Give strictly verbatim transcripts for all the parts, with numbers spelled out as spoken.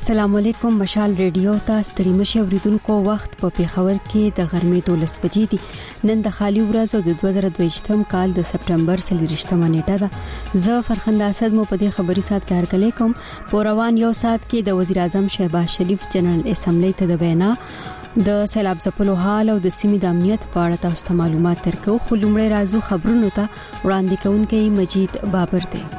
السلام علیکم. مشال ریډیو ته ستړي مشه اوریدونکو وخت په پیښور کې د غرمې دولس بجې دي. نن د خالي ورځ او د دوه زره دوه کال د سپټمبر څلورمه نیټه ده. زه فرخنده اسد مو په دې خبري سات کې هرکلی کوم. په روان یو سات کې د وزیر اعظم شهباز شریف جنرال اسمبلی ته د وینا د سیلاب ځپلو حال او د سیمې د امنیت په اړه تاسو ته معلومات درکو. خو لومړی راځو خبرونو ته. وړاندې کوونکی مجید بابر دی.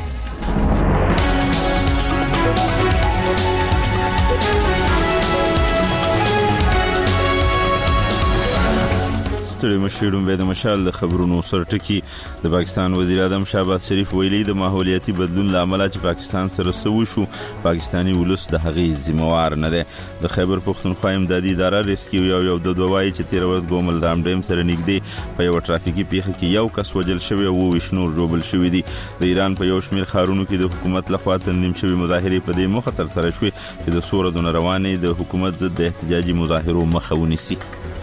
ستړي مشیرون به د مشال د خبرونو سرټکی. د پاکستان وزیر اعظم شهباز شریف ویلي د ماحولیاتي بدلون لامل چې پاکستان سره سوي شو پاکستانی ولس د هغې ذمہوار نه دی. د خیبر پختونخوا امدادي اداره ریسکیو یو یو د دوای چې تیر ورځ ګومل دام ډیم سره نږدې په یو ټرافیکي پیښه کې یو کس وژل شوی او وشنور جوړل شوی دی. د ایران په یو شمیر ښارونو کې د حکومت لخوا تنظیم شوی مظاهره په دې مخه تر سره شوې چې د سوره د روانې د حکومت ضد د احتجاجي مظاهرو مخه ونیسي.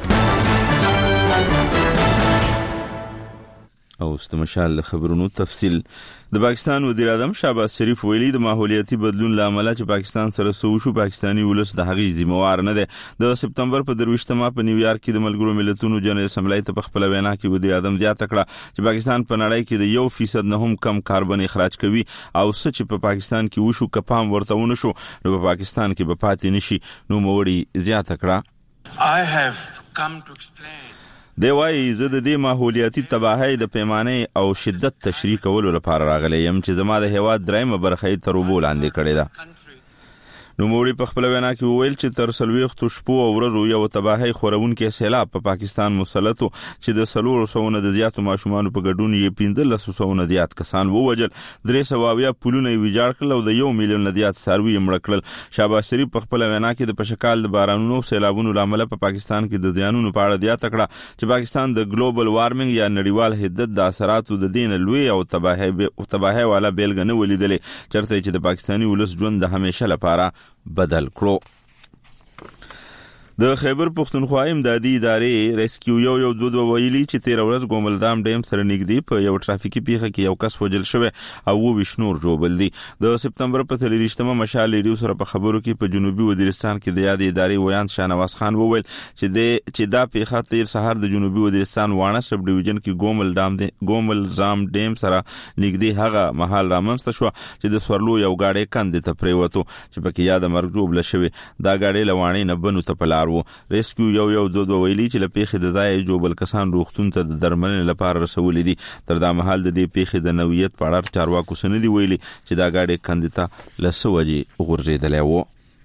او استمشال خبرونو تفصیل. د پاکستان وزیر اعظم شهباز شریف ویلي د ماحولیاتي بدلون لامل چې پاکستان سره سوي شو پاکستانی ولس د هغې ذمہوار نه دی. د سپتمبر په درویشتمه په نیویارک کې د ملګرو ملتونو جنرال اسمبلی ته په خپل وینا کې وزیر اعظم زیاته کړه چې پاکستان په نړۍ کې د یو فیصد نه هم کم کاربن اخراج کوي او څه چې په پاکستان کې وشو کپام ورته ونه شو نو په پاکستان کې به پاتې نشي. نو موړي زیاته کړه. I have come to explain دی وايي زه د دې ماحولیاتي تباہي د پیمانې او شدت تشریح کولو لپاره راغلی یم چې زما د هیواد درېمه برخه یې تر اوبو لاندې کړې ده. نو موړي په خپل وینا کې وویل چې تر څلوېښتو شپو او ورځو یو تباہي خورونکي سیلاب په پاکستان مسلط چې د څلورو سوو نه د زیاتو ماشومانو په ګډون یې پنځلس سوو نه زیات کسان ووژل، درې سوه اویا پلونه یې ویجاړ کړل او د یو میلیون نه زیات څاروي یې مړه کړل. شهباز شریف په خپل وینا کې د پشکال د بارانونو او سیلابونو له امله په پاکستان کې د زیانونو په اړه زیاته کړه چې پاکستان د ګلوبل وارمنګ یا نړیوال حدت د اثراتو د دین لوی او تباہي تباہي والا بیلګه نه ولیدلې چرته چې د پاکستانی ولس ژوند د همیشه لپاره بدل کړو. د خیبر پختونخوا امدادي ادارې ریسکیو یو یو دو دو ویلي چې تیر ورځ ګومل دام ډیم سره نږدې په یو ټرافیکي پیښه کې یو کس وژل شوی او وشنور جوړل دي. د سپتمبر په څلورمه مشال ریډیو سره په خبرو کې په جنوبي وزیرستان کې د یادې ادارې ویان شاهنواز خان وویل چې د چې دا پیښه تیر سهار د جنوبي وزیرستان وانه سب ډیویژن کې ګومل دام دی ګومل زام ډیم سره نږدې هغه محل رامنځته شو چې د سورلو یو گاډي کندې ته پریوتو چې پکې یاد مرګ جوړل شوی. دا گاډي لوانې نه بنو ته پلار ریسکیو یو یو دو دو ویلي چې لپیخې د ځای جوبل کسان روغتون ته د درملنې لپاره رسولې دي. تر دا مهال د دې پیښې د نوعیت په اړه چارواکو څه نه دي ویلي چې دا ګاډی کندې ته له څه وجې غورځېدلی و.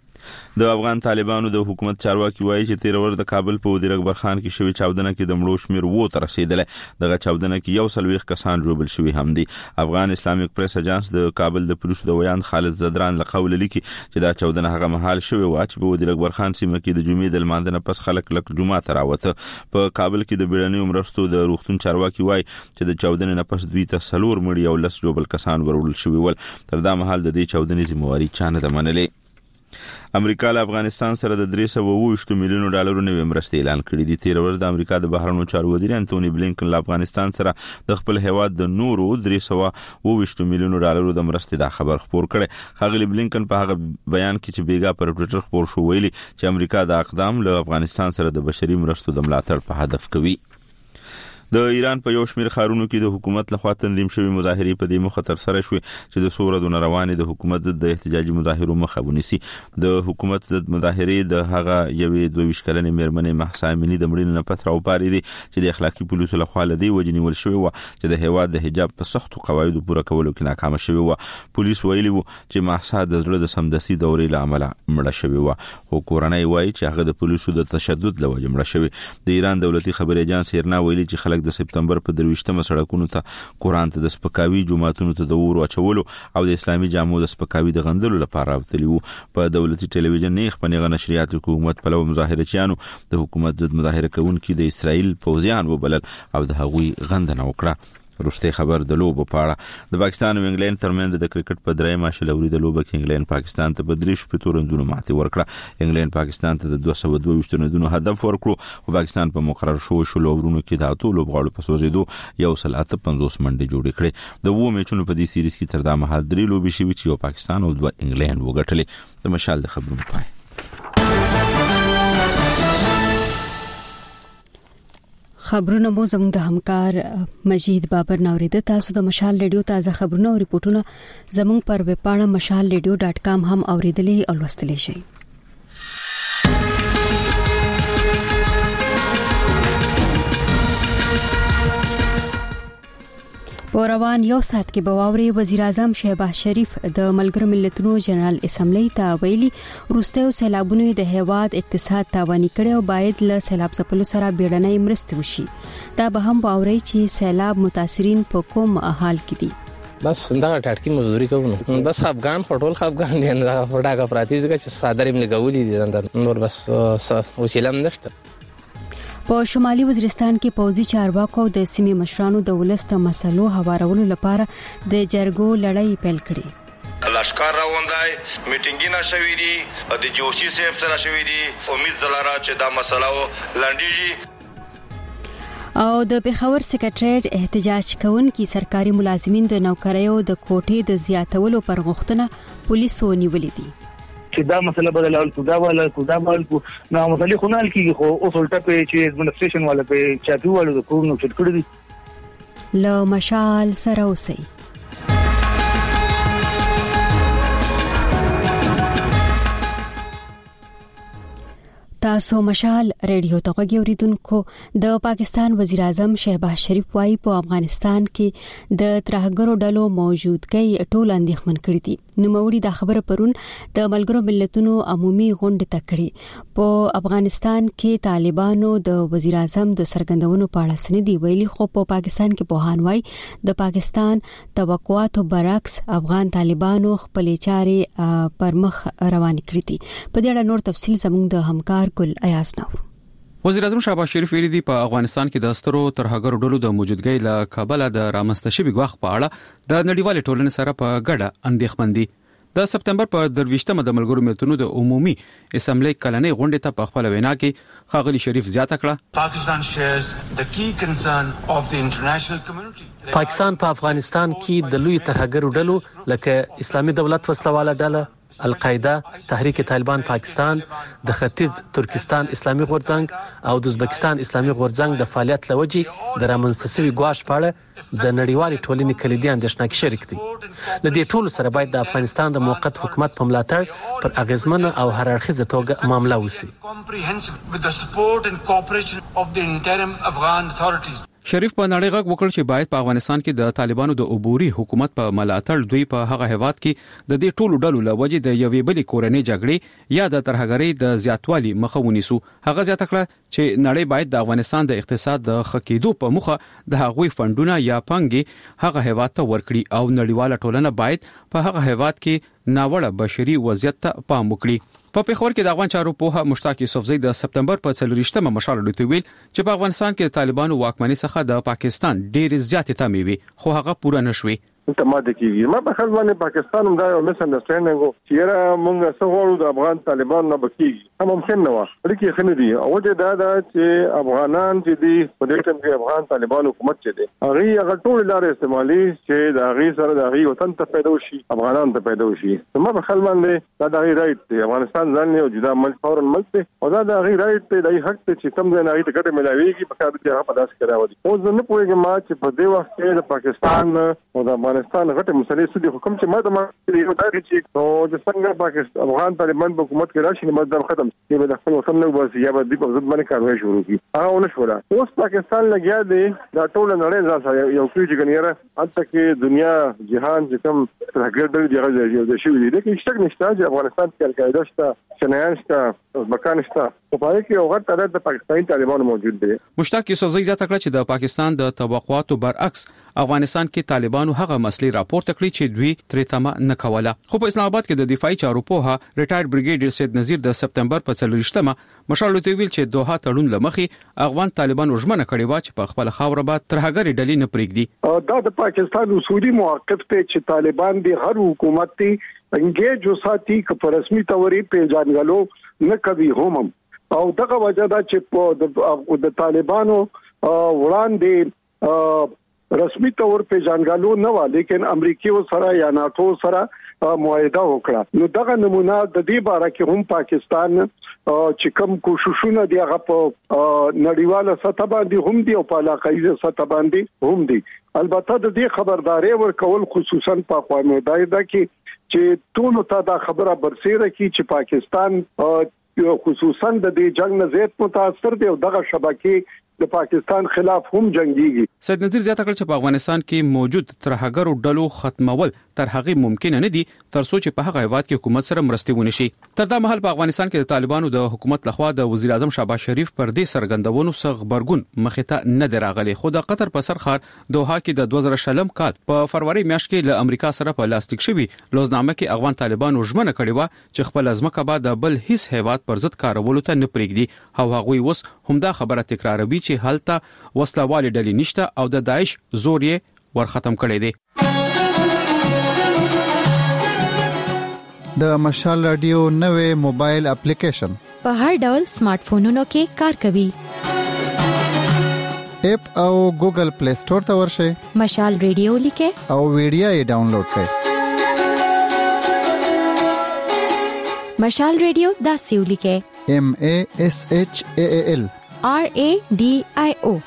د افغان طالبانو د حکومت چارواکي وایي چې تیر ورځ د کابل په وزیر اکبر خان کې شوی چاودنه کې د مړو شمیر وو ته رسیدلی. دغه چاودنه کې یو څلوېښت کسان ژوبل شوي هم دي. افغان اسلامیک پریس اجانس د کابل د پولیسو د ویان خالد زدران له قوله لیکي چې دا چاودنه هغه مهال شوی و چې په وزیر اکبر خان سیمه کې د جمعې د لمانځه نه پس خلک لک جمعه ته راوته. په کابل کې د بیړنیو مرستو د روغتون چارواکي وایي چې د چاودنې نه پس دوی ته څلور مړي او لس ژوبل کسان وروړل شوي ول. تر دا مهال د دې چاودنې ذمہواري چا نه ده منلې. امریکا له افغانستان سره د درې سوه اووه ویشت میلیونو ډالرو نوې مرستې اعلان کړې دي. تیر ورځ د امریکا د بهرنیو چارو وزیر انټونی بلینکن له افغانستان سره د خپل هیواد د نورو درې سوه اووه ویشت میلیونو ډالرو د مرستې دا خبر خپور کړي. ښاغلي بلینکن په هغه بیان کې چې بیګا پر ټویټر خپور شو ویلي چې امریکا د اقدام له افغانستان سره د بشري مرستو د ملاتړ په هدف کوي. د ایران په یو شمیر ښارونو کې د حکومت لخوا تنظیم شوی مظاهرې په دې مخه تر سره شوې چې د څو ورځو نه روانې د حکومت ضد د احتجاجي مظاهرو مخه ونیسي. د حکومت ضد مظاهرې د هغه یوې دوه ویشت کلنې مېرمنې مهسا امیني د مړینې نه پس راوپارې دي چې د اخلاقي پولیسو لخوا له دې وجې نیول شوې وه چې د هیواد د حجاب په سختو قواعدو پوره کولو کې ناکامه شوې وه. پولیس ویلي وو چې مهسا د زړه د سمدستي دورې له امله مړه شوې وه، خو کورنۍ وایي چې هغه د پولیسو د تشدد له وجې مړه شوې. د ایران دولتي خبري اجانس ایرنا ویلي چې خلک د سپتمبر په درویشتمه سړکونو ته قرآن ته د سپکاوي، جوماتونو ته د اور اچولو او د اسلامي جامو د سپکاوي د غندلو لپاره راوتلي وو. په دولتي ټلویزیون نیغ په نیغه نشریات حکومت پلو مظاهرچیانو د حکومت ضد مظاهره کوونکي د اسرائیل پوځیان وبلل او د هغوی غندنه وکړه. روسي خبر د لوبو په اړه د پاکستان او انګلند ترمنځ د کرکټ په درېمه شلوري د لوبو کې انګلند پاکستان ته په درې شپږ تورندونو ماتې ورکړه. انګلند پاکستان ته د دوه سوه دوه ویشت تورندونو هدف ورکړو او پاکستان په مقرر شو شلو ورونو کې د اتو لوبغاړو په سوزیدو یو سل اته پنځوس منډې جوړې کړې. د وو میچونو په دې سیریز کې تر دا مهال درې لوبې شوې چې یو پاکستان او دوه انګلند وګټلې. د مشال د خبرونو پای. خبرونه مو زموږ د همکار مجید بابر نوریده. تاسو د مشال ریډیو تازه خبرونه او ریپورتونه زموږ پر ویب پاڼه مشال ریډیو ډاټ کام هم اوریدلی او لوستلی شئ. په روان یو ساعت کې بواوري وزیر اعظم شهباز شریف د ملګرو ملتونو جنرال اسمبلی ته ویلي روسته سیلابونو د هیواد اقتصاد تاواني کړي او باید له سیلاب ځپلو سره بیړنۍ مرسته وشي. دا به هم باوري چې سیلاب متاثرین په کوم حال کې دي. بس دا ټاټکی مزدوري کوو بس افغان خټول افغان دي نه فټاکا پراتی ځکه چې صادریم لګولې دي نور بس وسیلم نشته. په شمالي وزیرستان کې پوځي چارواکو د سیمې مشرانو د ولست مسلو هوارولو لپاره د جرګو لړۍ پیل کړې. لشکر راوندای میټینګونه شوې دي د جوشي سیف سره شوې دي. امید زلاره چې دا مسله لنډیږي. او د پیښور سکرټریټ احتجاج کوونکي سرکاري ملازمین د نوکریو د کوټې د زیاتولو پر غوښتنه پولیسو نیولې دي. چې دا مسله بدلول کو دا ولا کو دا بل کو نو مسلې خو نه کیږي خو اوس ولټه په چې ایڈمنسټریشن والا په چاپی والو د کوم نو چټ کړی دي. له مشال سره اوسئ. تاسو مشال ریډیو ته غوږی اوریدونکو. د پاکستان وزیر اعظم شهباز شریف وايي په افغانستان کې د ترهګرو ډلو موجودګي ټول اندېښمن کړی دي. نو موري دا خبره پرون د ملګرو ملتونو عمومي غونډه ته کړی. په افغانستان کې طالبانو د وزیر اعظم د سرګندونو په اړه سندي ویلي خو په پاکستان کې په هانوای د پاکستان توقعاتو برعکس افغان طالبانو خپلې چارې پر مخ روان کړې دي. په دې اړه نور تفصیل زموږ د همکار ګل ایاز نو. وزیر اعظم شهباز شریف ویلي دی په افغانستان کې د سترو ترهګرو ډلو د موجودګۍ له کابل د رامنځته شوي غوښ په اړه د نړیوال ټولنې سره په ګډه اندېښمن دي. د سپتمبر په درویشتمه د ملګرو ملتونو د عمومي اسمبلی کلنۍ غونډې ته په خپل وینا کې ښاغلي شریف زیاته کړه Pakistan shares the key concern of the international community. پاکستان په افغانستان کې د لوی ترهګرو ډلو لکه اسلامي دولت وسلواله ډله، القاعده، تحریک طالبان پاکستان، د ختیځ ترکستان اسلامي غورځنګ او د ازبکستان اسلامي غورځنګ د فعالیت لوجې د رامنځته شوي ګواښ په اړه د نړیوالې ټولنې کلیدي اندېښنه کې شریک دي. ل دې ټولو سره باید د افغانستان د موقت حکومت په ملاتړ پر اغیزمنه او هر اړخیزه توګه معامله وشي. شریف په نړۍ غږ وکړ چې باید په افغانستان کې د طالبانو د عبوري حکومت په ملاتړ دوی په هغه هیواد کې د دې ټولو ډلو لوجې د یوې بلې کورنۍ جګړې یا د ترهګرۍ د زیاتوالي مخه ونیسو. هغه زیاته کړه چې نړۍ باید د افغانستان د اقتصاد د خکېدو په مخه د هغوی فندونه یا پنګي هغه هیواد ته ورکړي او نړیواله ټولنه باید په هغه هیواد کې ناوړه بشري وضعیت ته پام وکړي. په پیښور کې د افغان چارو پوها مشتاق یوسفزئی د سپتمبر په څلورشتمه مشال ډیټ ویل چې په افغانستان کې د طالبانو واکمنۍ څخه د پاکستان ډېر زیاتې تمې وي خو هغه پوره نشوي. ته ماده کیږي ما په خپل باندې پاکستان هم دا یو مس انډرستانډینګ وو چې را موږ څه غواړو د افغان طالبان نه بکیږي هم ممکن نه و لکه خنه دي او دا دا چې افغانان چې دي په دې ټیم کې افغان طالبان حکومت چې دي هغه هغه ټول لارې استعمالي چې د هغه سره د هغه وطن ته پیدا وشي افغانان ته پیدا وشي. ما په خپل باندې دا د هغه رائټ دی افغانستان ځان یو جدا ملک فورن ملک دی او دا د هغه رائټ دی د حق ته چې کوم ځای نه هغه ټکټ ملاويږي په کار کې هغه په داس کراوي. او زه نه پوهیږم چې په دې وخت کې د پاکستان او د افغانستان غټه مسلې سودي حکم چې ماته ما یو دا چې او د څنګه پاکستان افغان طالبان په حکومت کې راشي نو مدام ختم چې به د خپل وطن نو بس یا به د په ضد باندې کاروي شروع کی هغه ونه شولا. اوس پاکستان لګیا دی دا ټول نړۍ ځا یو کلی چې ګنیره انته کې دنیا جهان چې کوم راګردل دی هغه یو د شی دی چې شک نشته چې افغانستان کې القاعده شته شنایان شته ازبکان شته په پای کې یو غټ عدد د پاکستاني طالبانو موجود دی. مشتاق یوسفزئی ځکه چې د پاکستان د توقعاتو برعکس افغانستان کې طالبانو هغه مسلې راپورته کړې چې دوی ترې تمه نه کوله. خو په اسلام آباد کې د دفاعي چارو پوها ریټایرډ بریګیډیر سید نذیر د سپتمبر په څلورشتمه مشال لوی ویل چې دوحه تړون لمخې افغان طالبانو ژمنه کړې و چې په خپل خاور بعد ترهګری ډلې نه پرېږدي. دا د پاکستان اصولي موقف ته چې طالبان دی هر حکومت تی انګیج وساتي ک په رسمي توري په ځانګلو نه کوي هم او دغه وجه دا چې د طالبانو وړاندې رسمي تور په ځانګلو نه و لیکن امریکای سره یا ناتو سره معاهده وکړه. نو دغه نمونه د دې باره کې هم پاکستان چې کوم کوششونه دی هغه په نړیواله سطح باندې هم دي او په علاقایي سطح باندې هم دي. البته د دې خبرداري ورکول خصوصا په اقوام متحده کې چې ټول ته دا خبره برسېره کی چې پاکستان خصوصا د دې جنگ نه زیات متاثر دی او دغه شبکې د پاکستان خلاف هم جنگيږي. سید نذیر زیاته کړ چې په افغانستان کې موجود ترهګرو ډلو ختمول تر هغه ممکن نه دي تر څو چې په هغه هیواد کې حکومت سره مرستې ونشي. تر دا مهال په افغانستان کې د طالبانو د حکومت لخوا د وزیر اعظم شهباز شریف پر دې سرګندونو څخه خبرګون مخې ته نه دراغلي. خو د قطر په سرخار دوحه کې د دوه زره شلم کال په فروری میاشت کې له امریکا سره په لاستیک شوی لوزنامه کې افغان طالبانو ژمنه کړې و چې خپل ازمکه بعد بل هیڅ هیواد پر ضد کارولو ته نه پرېږدي او هغه اوس همدا خبره تکراروي چې هلته وسلوال ډلې نشته او د داعش زور یې ور ختم کړی دی. د مشال رادیو نوې موبایل اپلیکیشن په هر ډول سمارټ فونونو کې کار کوي. اپ او ګوګل پلی سٹور ته ورشئ. مشال رادیو لیکه او ویډیو یې ډاونلوډ کړئ. مشال رادیو دا سیو لیکه M A S H A A L R A D I O.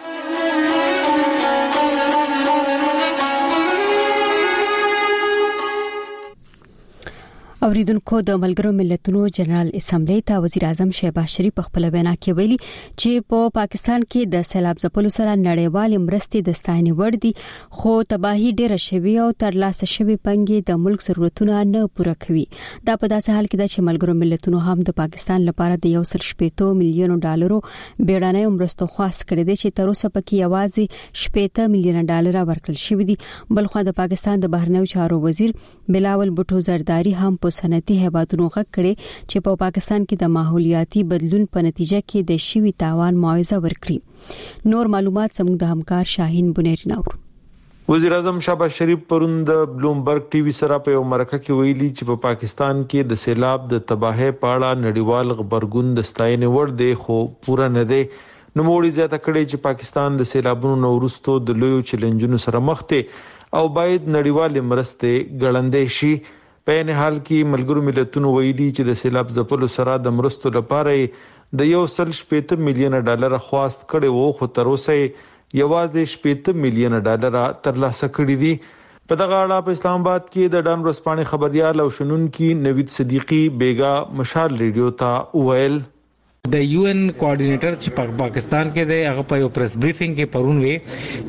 اوریدونکو د ملګرو ملتونو جنرال اسمبلی ته وزیر اعظم شهباز شریف په خپل وینا کې ویلي چې په پاکستان کې د سیلاب ځپلو سره نړیوال مرستې د ستاینې وړ دي خو تباہي ډېره شوې او ترلاسه شوې پنګې د ملک ضرورتونه نه پوره کوي. دا په داسې حال کې ده چې ملګرو ملتونو هم د پاکستان لپاره د یو سل شپږ میلیون ډالرو بیړنۍ مرستو خواست کړې ده چې تر اوسه پکې یوازې شپږ میلیون ډالر ورکړل شوې دي. بلخو د پاکستان د بهرنیو چارو وزیر بلاول بوټو زرداری هم صنعتي هیوادونو غږ کړي چې په پاکستان کې د ماحولیاتي بدلون په نتیجه کې د شوي تاوان معاوضه ورکړي. نور معلومات زموږ د همکار شاهین بنيري نور. وزیر اعظم شهباز شریف پرون د بلومبرګ ټي وي سره په یو مرکه کې ویلي چې په پاکستان کې د سیلاب د تباہي پاړه نړیوال خبرګون د ستاینې وړ دی خو پوره نه دی. نو موړي زیاته کړي چې پاکستان د سیلابونو نورستو د لویو چیلنجونو سره مخ دی او باید نړیوال مرستې ګړندې شي. په نه حال کې ملګرو ملتونو ویلي چې د سیلاب ځپلو سره د مرستو لپاره د یو سل شپږ میلیون ډالر خواست کړي وو خو تر اوسه یوازې شپږ میلیون ډالر ترلاسه کړي دي. په دغه اړه په اسلام آباد کې د ډان ورسپانې خبريال او شنونکي نوید صدیقي بیگا مشال ریډیو ته ویل د یو ان کوارډینیټر چې په پاکستان کې دی هغه په یو پریس بریفینګ کې پرون وی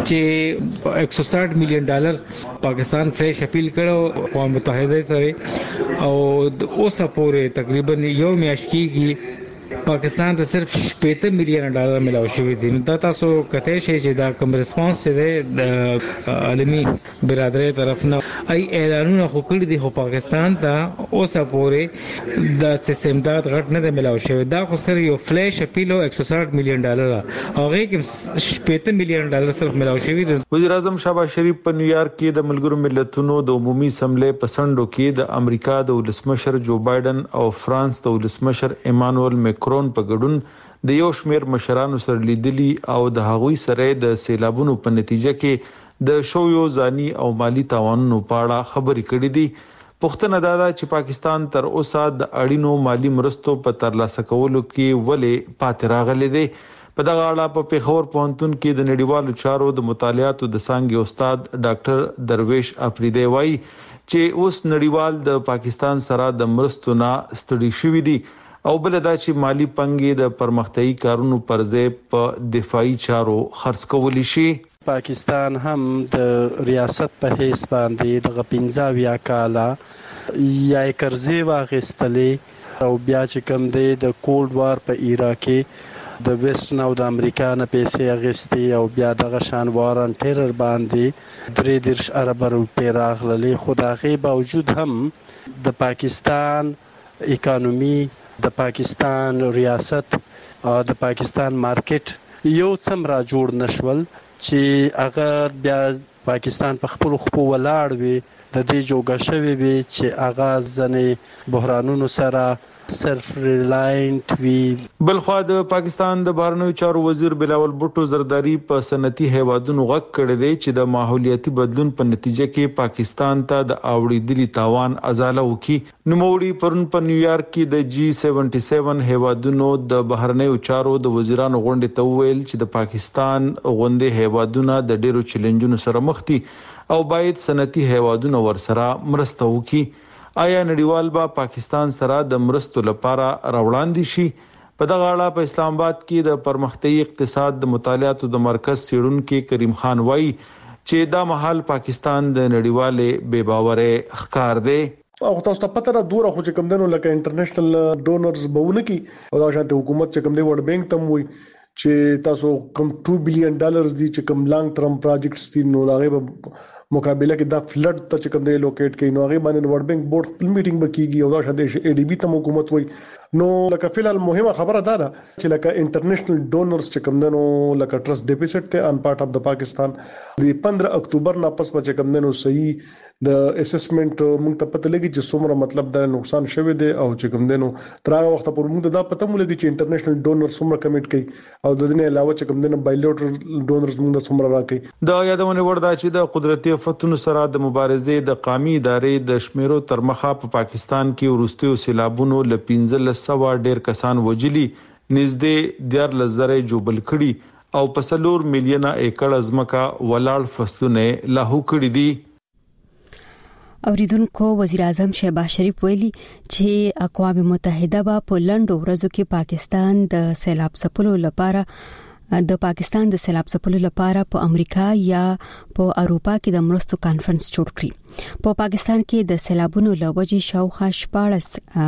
چې ایک سو ساٹھ میلیون ډالر پاکستان فریش اپیل کړو اقوام متحده سره او اوسه پورې تقریبا یو میاشت کېږي پاکستان ته صرف شپږ میلیون ډالر ملاو شوی دي. نو دا تاسو کته شي چې دا کوم ریسپانس دی د عالمي برادری طرف نه ای اعلانونه خو کړی دي خو پاکستان ته اوسه پورې د سیستم دا غټ نه ملاو شوی. دا خو سره یو فلیش اپیل او ایک سو ساٹھ میلیون ډالر هغه کې شپږ میلیون ډالر صرف ملاو شوی دي. وزیر اعظم شهباز شریف په نیویارک کې د ملګرو ملتونو د عمومي اسمبلی په سندو کې د امریکا د ولسمشر جو بایدن او فرانس د ولسمشر ایمانوئل مکرون په ګډون د یو شمېر مشرانو سره لیدلي او د هغوی سره د سیلابونو په نتیجه کې د شویو ځاني او مالی تاوانونو په اړه خبرې کړې دي. پوښتنه دا ده چې پاکستان تر اوسه د اړینو مالی مرستو په ترلاسه کولو کې ولې پاتې راغلی دی. په دغه اړه په پیښور پوهنتون کې د نړیوالو چارو د مطالعاتو د څانګې استاد ډاکټر درویش افریدی وایي چې اوس نړیوال د پاکستان سره د مرستو نه ستړي شوي دي او بل دا چې مالی پنګې د پرمختیايي کارونو پر ځای په دفاعي چارو خرڅ کول شي. پاکستان هم د ریاست په حیث باندې د پنځه ویا کاله یا قرضې واغستلې او بیا چې کوم دی د کولډ وار په عراق کې د ویسټ نو د امریکا نه پیسې اغستې او بیا دغه شان وارن ټیرر باندې درې دیرش ارب روپۍ راغللې، خو د هغې باوجود هم د پاکستان اکانومي، د پاکستان ریاست او د پاکستان مارکیټ یو څم را جوړ نشول چې هغه بیا پاکستان په خپل خپل ولاړ وي، د دې جوګه شوی وي چې هغه ځنې بحرانونو سره صرف ریلاینټ وي. بلخوا د پاکستان د بهرنیو چارو وزیر بلاول بوټو زرداری په صنعتي هیوادونو غږ کړی دی چې د ماحولیاتي بدلون په نتیجه کې پاکستان ته د اوړېدلي تاوان ازاله وکړي. نوموړي پرون په نیویارک کې د جی سیونټي سیون هیوادونو د بهرنیو چارو د وزیرانو غونډې ته وویل چې د پاکستان غونډې هیوادونه د ډېرو چیلنجونو سره مخ دي او باید صنعتي هیوادونه ورسره مرسته وکړي. آیا نړیوال با پاکستان سره د مرستو لپاره راوړاندې شي؟ په دغه اړه په اسلام آباد کې د پرمختیايي اقتصاد د مطالعاتو د مرکز څېړونکي کریم خان وایي چې دا مهال پاکستان د نړیوالې بې باورۍ ښکار دی. او تاسو ته پته را دوره خو چې کوم دنو لکه انټرنیشنل ډونرز بهونه کی او دا شانته حکومت چې کوم دی ورلد بانک تم وي چې تاسو کوم ټو بلین ډالرز دي چې کوم لانګ ټرم پروجیکټس دي نو هغه په مقابله کې دا فلډ ته چې کوم دی لوکیټ کوي نو هغه باندې ورلد بانک بورډ خپل میټینګ وکړي او دا شاده ای ډی بی ته حکومت وای نو لکه فلال مهمه خبره ده چې لکه انټرنیشنل ډونرز چې کوم دنو لکه ټرست ډیفیسټ ته ان پارت اف د پاکستان د پندرہ اکتوبر نه پس چې کوم دنو صحیح د اسسمنت موږ ته پته لګي چې څومره مطلب دا نقصان شوی دی او چې کوم دنو تر هغه وخت پورې موږ دا پته مو لګي چې انټرنیشنل ډونر څومره کمیټ کوي او د دې علاوه چې کوم دنو بایلیټرل ډونرز موږ څومره راکړي. دا یادونه وردا چې د قدرتي آفتونو سره د مبارزې د قومي ادارې د شمیرو تر مخه په پاکستان کې ورستیو سیلابونو ل پنځلس سوه ډیر کسان وجلی، نږدې دیارلس زره جوبل کړي او په څلور میلیونه ایکړ ځمکه ولاړ فصلونه لاهو کړي دي. اوریدونکو وزیر اعظم شهباز شریف ویلي چې اقوام متحده به په لندو ورځو کې پاکستان د سیلاب ځپلو لپاره د پاکستان د سیلاب ځپلو لپاره په امریکا یا په اروپا کې د مرستو کانفرنس جوړ کړي. په پاکستان کې د سیلابونو لوجې شاوخوا شپاړس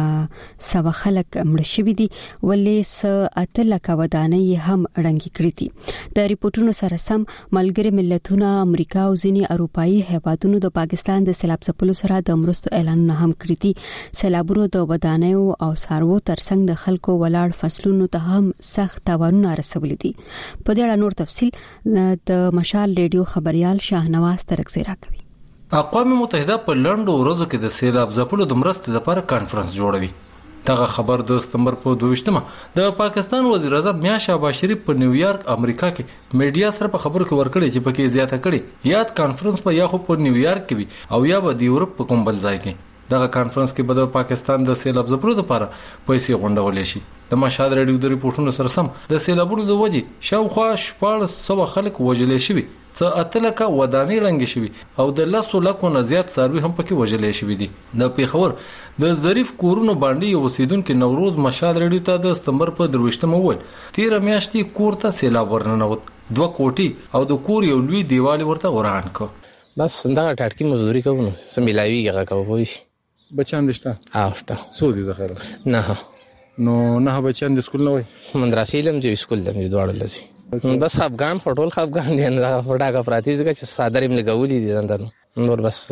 سوه خلک مړ شوي دي ولې س اته لکه ودانۍ هم ړنګې کړې دي. د ریپورتونو سره سم ملګري ملتونه امریکا او ځینې اروپایي هیوادونو د پاکستان د سیلاب ځپلو سره د مرستو اعلانونه هم کړی دي. سیلابونو د ودانیو او څاروو ترڅنګ د خلکو ولاړ فصلونو ته هم سخت تاوانونه رسولي دي. په دې اړه نور تفصیل د مشال ریډیو خبريال شاهنواز ترکزی راکوي. اقوام متحده په لندو ورځو کې د سیلاب ځپلو د مرستې لپاره کانفرنس جوړوي. دغه خبر د سپتمبر په دویشتمه د پاکستان وزیر اعظم میا شهباز شریف په نیویارک امریکا کې میډیا سره په خبرو کې ورکړي چې پکې زیاته کړي یاد کانفرنس په یا خو په نیویارک کې وي او یا به د یورپ په کوم بل ځای کې. دغه کانفرنس کې به د پاکستان د سیلاب ځپلو لپاره پیسې غونډول شي. د مشهد ریډیو د ریپورتونو سره سم د سیلابونو د وجې شاوخوا شپاړس سوه خلک وژل شوي، څه اته لکه ودانۍ ړنګې شوي او د لسو لکو نه زیات څاروي هم پکې وژل شوي دي. د پیښور د ظریف کورونو باندې یو اوسیدونکو نوروز مشهد ریډیو ته د سپتمبر په درویشتمه وویل تیر میاشتې کور ته سیلاب ورننوت، دوه کوټي او د کور یو لوی دیوال ورته وران کړ. بس څنګه ټاټکی مزدوري کوو نو سملاوي هغه کوو. بچان دشته آفته سو دي د خیره نه نو نه بچان د سکول نه وای مدرسې لم چې سکول لم دواړه لسی بس افغان فټول افغان دي نه فټاګه پراتی ځکه چې صادر یې لګولې دي اندر نور بس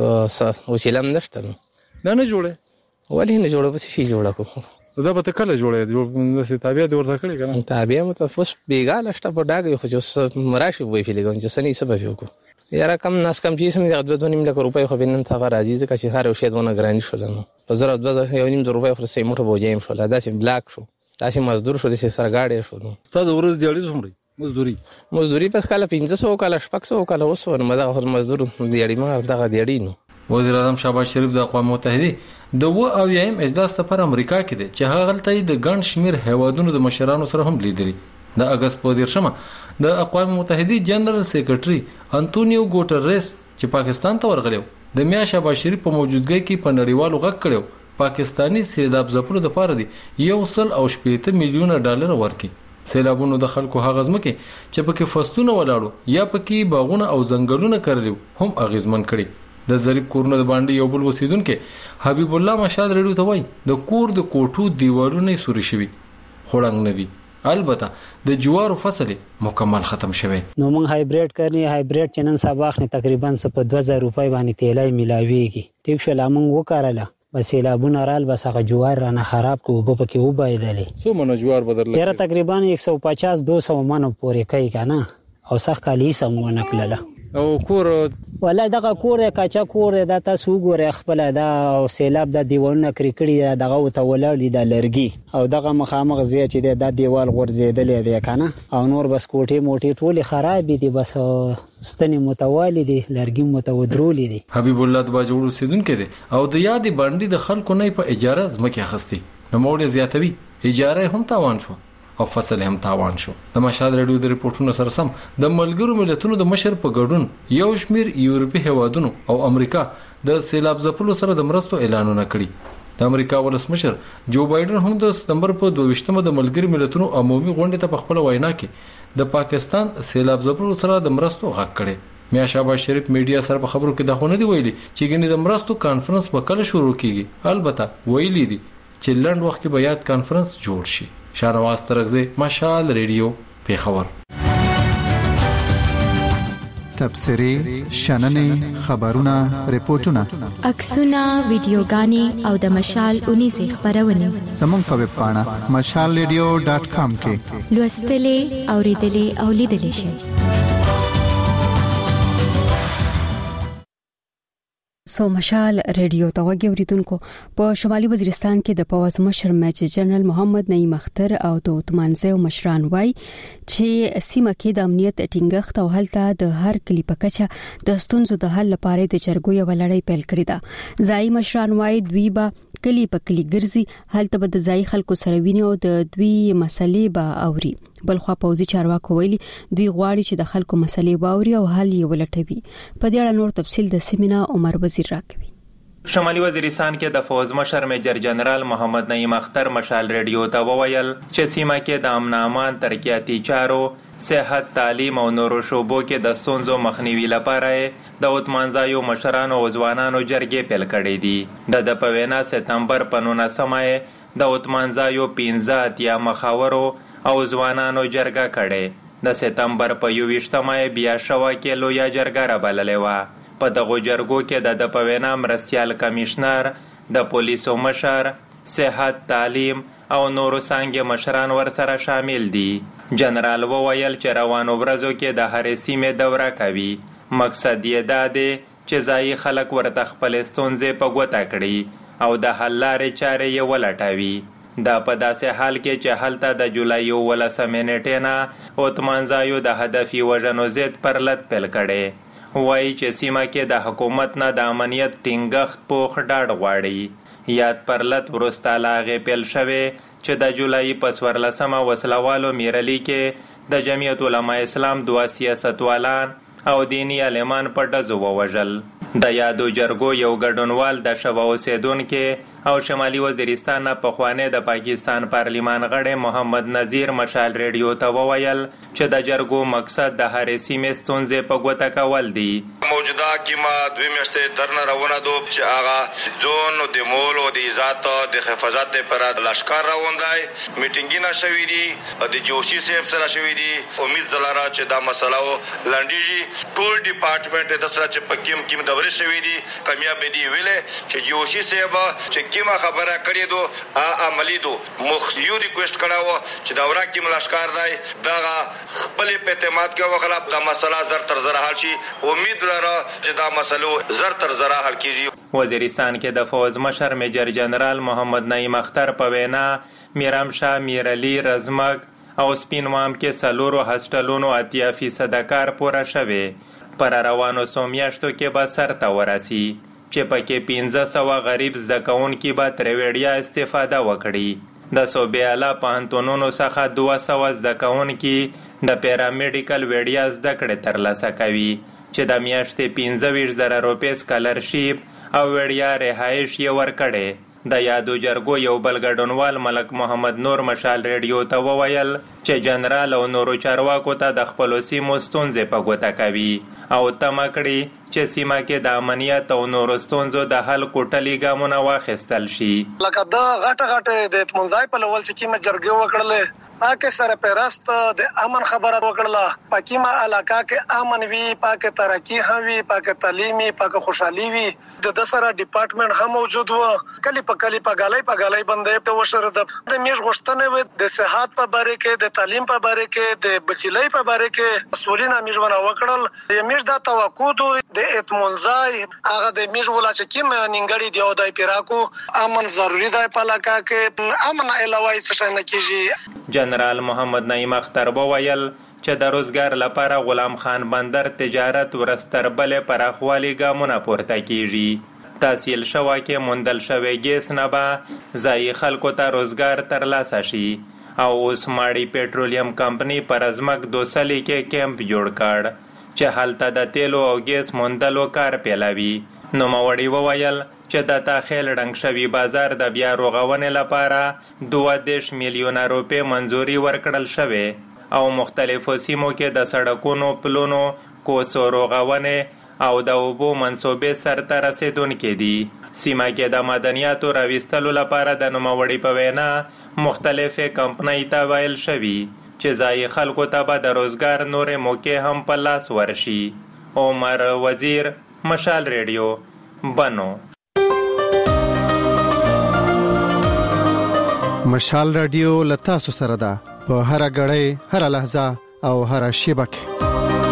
وسیلم نشته نو دا نه جوړه ولی نه جوړه بس شي جوړه کو دا به کله جوړه جوړ د تابع د ورته کړی کنه تابع متفوس بیګال شته په ډاګه خو چې مراشي وای فلګون چې سني سبب یو کو یاره کم ناس کم چې سم د دوه دوه نیم لک روپۍ خو بنن تا راځي ځکه چې هر شی دونه ګرانی شول نو په زره دوه یو نیم روپۍ خو سې موټه بوجایم شول دا چې بلاک شو دا چې مزدور شو د سرګاډي شو نو تاسو ورځ دیاړي زمري مزدوري مزدوري پس کاله پنځه سوه کاله شپږ سوه کاله اوس ور مده خو مزدور دیاړي ما دغه دیاړي نو. وزیر اعظم شهباز شریف د اقوام متحده د و او یم اجلاس لپاره امریکا کې دی چې هغه غلطي د ګڼ شمیر هیوادونو د مشرانو سره هم لیدري. د اگست په دیرشمه د اقوام متحده جنرال سیکریټري انټونیو ګوټریس چې پاکستان ته ورغلیو د میا شهباز شریف په موجودګۍ کې په نړیوالو غږ کړو پاکستانی سیلاب ځپلو لپاره دی یو سل او شپږ میلیونه ډالر ورکړي. سیلابونو د خلکو هغه ځمکې چې پکې فصلونه ولاړو یا پکې باغونه او ځنګلونه کرلو هم اغیزمن کړي. د ظریف کورونو د باندې یو بل وسیدونکو حبیب الله مشهد ریډیو ته وای د کور د کوټو دیوالونه سوري شوي خوړنګ نه دي البته د جوارو فصل مکمل ختم شوی. نو موږ هایبریډ کړنی هایبریډ چنن سباخ نه تقریبا په دوه زره روپۍ باندې تیلای ملاويږي. ټیک شو لامون وکړاله بس سیلابونه رال بس هغه جوار رانه خراب کو په کې وبایدلې. سو منو جوار بدل یاره تقریبا یک سو پچاس دو سو منو پورې کوي کنه او سخت کالی سمونه کړله. او کور ولای دغه کور کاچا کور د تاسو ګوره خپل دا او سیلاب د دیوالونه کرکړی دغه وته ولړ دي د لرګي او دغه مخامخ زی چې د دیوال غورځیدلې دی کنه او نور بس کوټي موټي ټولي خراب دي بس ستنې متوالي دي لرګي متودرولي دي. حبیب الله د باجوړ سیدونکو دي او د یادې باندې د خلکو نه په اجاره زمکه اخستي نو موړ زیاتوي اجاره هم تاوان شو او فصل هم تاوان شو. د مشال رادیو د ریپورتونو سره سم د ملګرو ملتونو د مشر په ګډون یو شمیر یورپی هوادونو او امریکا د سیلاب ځپلو سره د مرستو اعلانونه کړي. د امریکا ولسمشر جو بایدن هم د سپتمبر په دوه د ملګرو ملتونو عمومي غونډې ته په خپل وینا کې د پاکستان سیلاب ځپلو سره د مرستو غږ کړي. میا شهباز شریف میډیا سره په خبرو کې دا خونه دی ویلي چې ګنې د مرستو کانفرنس په کله شروع کیږي. البته ویلي دي چې لند وخت کې به یاد کانفرنس جوړ شي. شاهنواز ترغزی مشال ریډیو پیښور. تبصری شننې خبرونه ریپورتونه عکسونه ویډیوګانې او د مشال اونې زی خبرونه زموږ په ویب پاڼه مشال ریډیو ډاټ کام کې لوستلې اوریدلې او لیدلې شئ. سو مشال ریډیو ته وګوریدونکو په شمالي وزیرستان کې د پوز مشر میجر جنرال محمد نعیم اختر او د عثمانزیو مشران وای چې سیمه کې د امنیت ټینګښت او هلته د هر کلی په کچه د ستونزو د حل لپاره د چرګو یو لړۍ پیل کړې ده. ځای مشران وای دوی به کلی په کلی ګرځي هلته به د ځای خلکو سره ویني او د دوی مسلې به اوري. بلخوا پوزي چارواکو ویلي دوی غواړي چې د خلکو مسلې واوري او حل یې ولټوي. په دې اړه نور تفصیل د سیمینا عمر وزیر راکوي. شمالي وزیرستان کې د فوز مشر میجر جنرال محمد نعیم اختر مشال ریډیو ته وویل چې سیمه کې د امن امان ترقیاتي چارو صحت تعلیم او نورو شوبو کې د ستونزو مخنیوي لپاره د عثمانزیو مشرانو او ځوانانو جرګې پیل کړې دي. د د په وینا سپتمبر په نولسمه د عثمانزیو پنځه اتیا مخاورو او ځوانانو جرګه کړې. د سپتمبر په یوویشتمه بیا شوه کې لویه جرګه رابللې وه. په دغو جرګو کې د د په وینا مرستیال کمیشنر د پولیسو مشر صحت تعلیم او نورو څانګې مشران ورسره شامل دي. جنرال وویل چې روانو ورځو کې د هرې سیمې دوره کوي. مقصد یې دا دی چې ځایي خلک ورته خپل ستونزې په ګوته کړي او د حل لارې چارې یې ولټوي. دا په داسې حال کې چې هلته د جولای یولسمې نیټې نه عثمانزیو د هدفي وژنو ضد پر لټ پیل کړی. وایي چې سیمه کې د حکومت نه د امنیت ټینګښت پوخ ډاډ غواړي. یاد پر لټ وروسته له هغې پیل شوی چې د جولای په څوارلسمه وسلوالو میرلي کې د جمعیت علما اسلام دوه سیاستوالان او دینی عالمان په ډزو ووژل. د یادو جرګو یو ګډونوال د شوه اوسیدونکو او شمالي وزیرستان نه پخوانی د پاکستان پارلیمان غړی محمد نذیر مشال ریډیو ته وویل چې د جرګو مقصد د هرې سیمې ستونزې په ګوته کول دي. موجوده کیما دوی میاشتې ترنه روانه دو چې هغه ځون او د مول او د ذات د حفاظت لپاره لشکر روانای میټینګونه شوې دي د جوشي صاحب سره شوې دي. امید زلاره چې دا مسله لنډیږي. ټول ډپارټمنټ د سره چې پکیم کیم د ورې شوې دي کامیاب دي ویلې چې جوشي صاحب چې کیما خبره کړې دو ا عملی دو مخیو ریکوست کړاو چې دا ورا کیم لشکر دی دا خپل په اعتماد کې وخلا دا مسله زر تر زر حل شي. امید لرم چې دا مسلو زر تر زر حل کیږي. وزیرستان کې د فوز مشر میجر جنرال محمد نعیم اختر په وینا میرامشاه میرعلی رزمک او سپینوام کې سلورو هسټلونو اتیا فیصد کار پوره شوی. پر روانو سومیاشتو کې به سرته ورسي چې پکې پنځه سوه غریب زده کوونکي به ترې وړیا استفاده وکړي. د صوبې اعلی پوهنتونونو څخه دوه سوه زده کوونکي د پیرامیډیکل وړیا زده کړې ترلاسه کوي چې د میاشتې پنځه ویشت زره روپۍ سکالرشیپ او وړیا رهایش یې ورکړی. د یادو جرګو یو بل ګډونوال ملک محمد نور مشال ریډیو ته وویل چې جنرال او نورو چارواکو ته د خپلو سیمو ستونزې په ګوته کوي او تمه کړي چې سیمه کې د امنیت او نورو ستونزو د حل کوټلي ګامونه واخیستل شي. لکه د غټه غټه د منځای په لول چې کیمه جرګې وکړلې پاکه سرپرست د امن خبره وکړه پکیمه علاقه کې امن وی پاکه ترقی هم وی پاکه تعلیمي پاکه خوشحالي وی د دسره ډپارټمنټ هم موجود و کلی په کلی په غالۍ په غالۍ باندې ته وشره د میش غشتنه و د صحت په باره کې د تعلیم په باره کې د بچلۍ په باره کې مسؤلین میژونه وکړل د میش د توقع د اطمینان هغه د میش ولا چې کیم ننګړي دی او د پیراکو امن ضروری دی په علاقه کې امن علاوه څه نه کیږي جنرال محمد نعیم اختر وویل چې د روزګار لپاره غلام خان بندر تجارت ورستربل پراخوالي ګامونه پورته کیږي تحصیل شوه کې مندل شوی ګیس نه به ځایي خلکو ته روزګار ترلاسه شي او اوس ماړی پټرولیم کمپنی پر ازمک دوسلی کې کیمپ جوړ کړ چې هلته د تیلو او ګیس موندلو کار پیلوي. نوموړي وویل چې د تاخیل رنګ شوي بازار د بیا رغونې لپاره دوه دېرش میلیونه روپۍ منظوري ورکړل شوې او مختلفو سیمو کې د سړکونو پلونو کوڅو رغونې او د اوبو منصوبې سرته رسېدونکې دي. سیمه کې د معدنیاتو راویستلو لپاره د نوموړي په وینا مختلفې کمپنۍ ته ویل شوي چې ځایي خلکو ته به د روزګار نورې موقع هم په لاس ورشي. عمر وزیر، مشال ریډیو، بنو. مشال رادیو لتاسو سره ده په هر غړې هر لحظه او هر شیبه کې.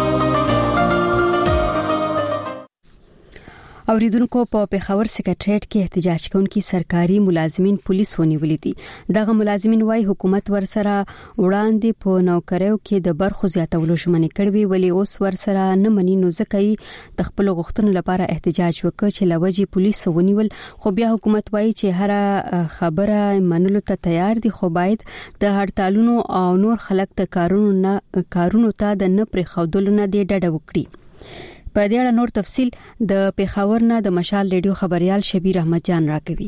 اوریدونکو په پیښور سکریټریټ کې احتجاج کوونکي سرکاري ملازمین پولیس ونیولې دي. دغه ملازمین وايي حکومت ورسره وړاندې په نوکریو کې د برخو زیاتولو ژمنې کړې ولی اوس ورسره نه مني نو ځکه یې د خپل غوښتنو لپاره احتجاج وکړ چې لوجې پولیس ونیول. خو بیا حکومت وايي چې هر خبره منلو ته تیار دي خو باید د هړتالونو او نور خلک د کارونو نه کارونو ته د نه پرې خودلو نه دی ډډه وکړي. په دې اړه نور تفصيل د پیښور نه د مشال ریډیو خبريال شبیر احمد جان راکوي.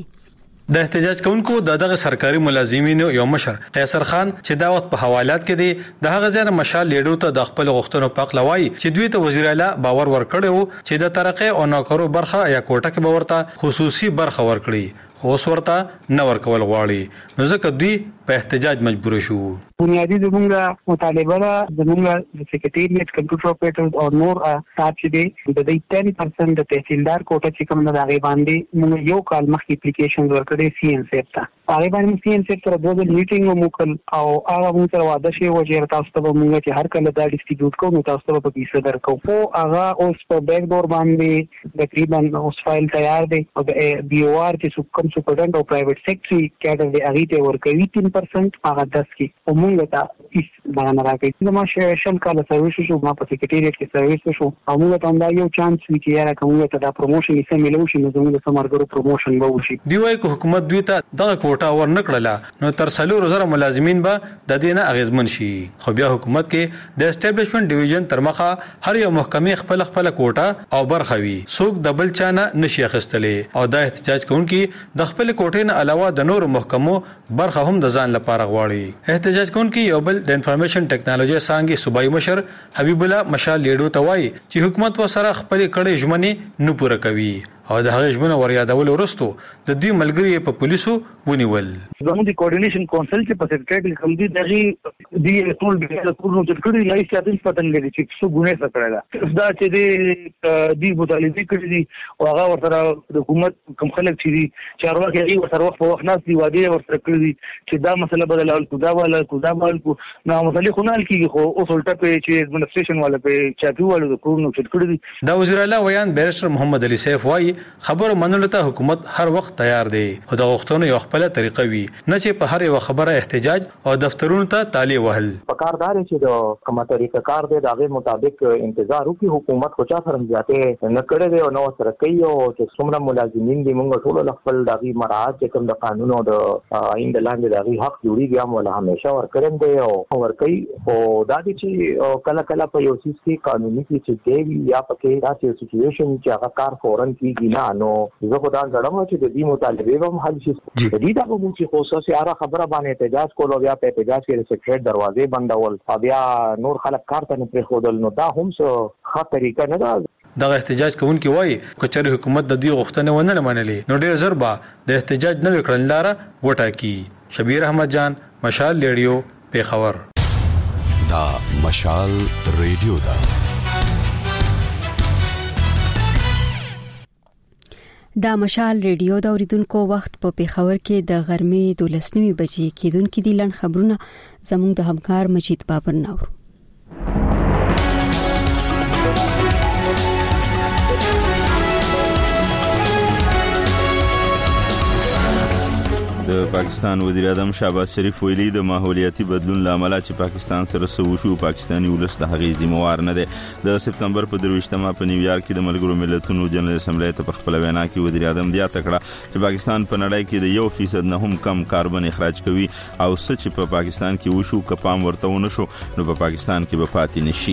د احتجاج کوونکو د دغه سرکاري ملازمینو یو مشر قیصر خان چې دا وخت په حوالات کې دی د هغه ځای مشال ریډیو ته د خپل غوښتنو په اړه وایي چې دوی ته وزیر اعلی باور ورکړی و چې د ترقې او نوکرو برخه یا کوټه کې به ورته خصوصي برخه ورکړي خو اوس ورته نه ورکول غواړي نو ځکه دوی په احتجاج مجبور شو. بنیادی زموږه مطالبه ده زموږه سکریټریټ کمپیوټر اپریټر او نور صاحب چې دی د دې دس پرسنټ د تحصیلدار کوټه چې کوم نه راغی باندې موږ یو کال مخکې اپلیکیشن ورکړې سی ان سیف ته هغه باندې سی ان سیف سره دوه میټینګ وکړ او هغه موږ سره وعده شوی و چې تاسو ته موږ چې هر کله دا ډیسټریبیوټ کوو نو تاسو ته په پیسې درکو. خو هغه اوس په بیک ډور باندې تقریبا اوس فایل تیار دی او د بي او ار چې کوم سپورټنټ او پرایویټ سیکټري کېډر دی هغه ته ورکوي تین پرسنټ هغه دس کې او موږ ته هیڅ بیان راکړي. نو ما شل کال سرویس شو ما په سکریټریټ کې سرویس شو او موږ ته دا یو چانس وی چې یاره کومه ته دا پروموشن یې سم ملو شي نو زموږ سمارګرو پروموشن به وشي. دی وايي چې حکومت دوی ته دغه کوټه ور نکړله نو تر څلور زره ملازمین به د دې نه اغیزمن شي. خو بیا حکومت کې د اسټابلیشمنت ډیویژن تر مخه هر یو محکمې خپل خپل کوټه او برخه وي څوک د بل چا نه نشي اخیستلې او دا احتجاج کوونکي د خپل کوټې نه علاوه د نورو محکمو برخه هم د ځان لپاره غواړي. احتجاج کوونکي یو بل د انفارمیشن ټیکنالوژي څنګه صوبایي مشر حبیب الله مشال لیډو ته وایي چې حکومت وسره خپل کړي ژمنې نه پوره کوي او د هغه ژمنه وریادول ورستو د دې ملګری په پولیسو ونیول. زموږ د کوارډینیشن کونسل چې په سکریټریټ کم دي دغه دی ټول د کورونو تر کړي لای ساتل پتن لري چې څو ګونه څه کړل دا چې دی دی مطالبه کړی دي او هغه ورته د حکومت کوم خلک چې دي چارواکي هغه ورته وخت په وخت ناس دی واده ورته کړی چې دا مسله بدلول کو دا ولا کو دا ولا کو نو مسله خو نه کیږي خو اوس ولټه په چې ایڈمنسټریشن والا په چاپی والو د کورونو چې کړی دي. دا وزیر اعلی ویان بیرسټر محمد علي سیف وایي خبر منلو ته حکومت هر وخت تیار دی خو د غوښتنو یو خپل طریقه وي نه چې په هر یو خبره احتجاج او دفترونو ته تالی وهل. پکاردار چې د کومه طریقه کار دی دغه مطابق انتظار وکړي حکومت خو چا سره ځاته نه کړی دی او نو سره کوي او چې څومره ملازمین دي موږ ټول خپل دغه مراعات چې کوم د قانون او د آئین د لاندې دغه حق جوړیږي هم ولا همیشه ورکړم دی او ورکوي او دا دي چې کله کله په یو سیس کې قانوني کې چې دی یا پکې داسې سچويشن چې هغه کار فورن کیږي نه نو زه خدای غواړم چې د دې مطالبه هم حل شي. د دې د کوم چې خصوصي اره خبره باندې احتجاج کول او بیا په احتجاج کې سکریټریټ دروازې بندول او بیا نور خلک کار ته نه پریښودل نو دا هم څه ښه طریقه نه ده. دغه احتجاج کوونکي وایي کچېر حکومت د دې غوښتنې ونه منلې نو ډېر زر به د احتجاج نه وکړل لاره وټاکي. شبیر احمد جان، مشال ریډیو، پیښور. دا مشال ریډیو دا دا مشال ریډیو دا اوریدونکو وخت په پیښور کې د غرمې دولسنیمې بجې کېدونکې دي. لړ خبرونه زموږ د همکار مجید بابر نور. د پاکستان وزیر اعظم شهباز شریف ویلي د ماحولیاتي بدلون لامل چې پاکستان سره سوشو پاکستاني ولس د هغې ذمہوار نه دی. د سپتمبر په درویشتمه په نیویارک کې د ملګرو ملتونو جنرال اسمبلی ته په خپل وینا کې وزیر اعظم بیا تکړه چې پاکستان په نړۍ کې د یو فیصد نه هم کم کاربن اخراج کوي او څه چې په پاکستان کې وشو کپام ورته ونه شو نو په پاکستان کې به پاتې نشي.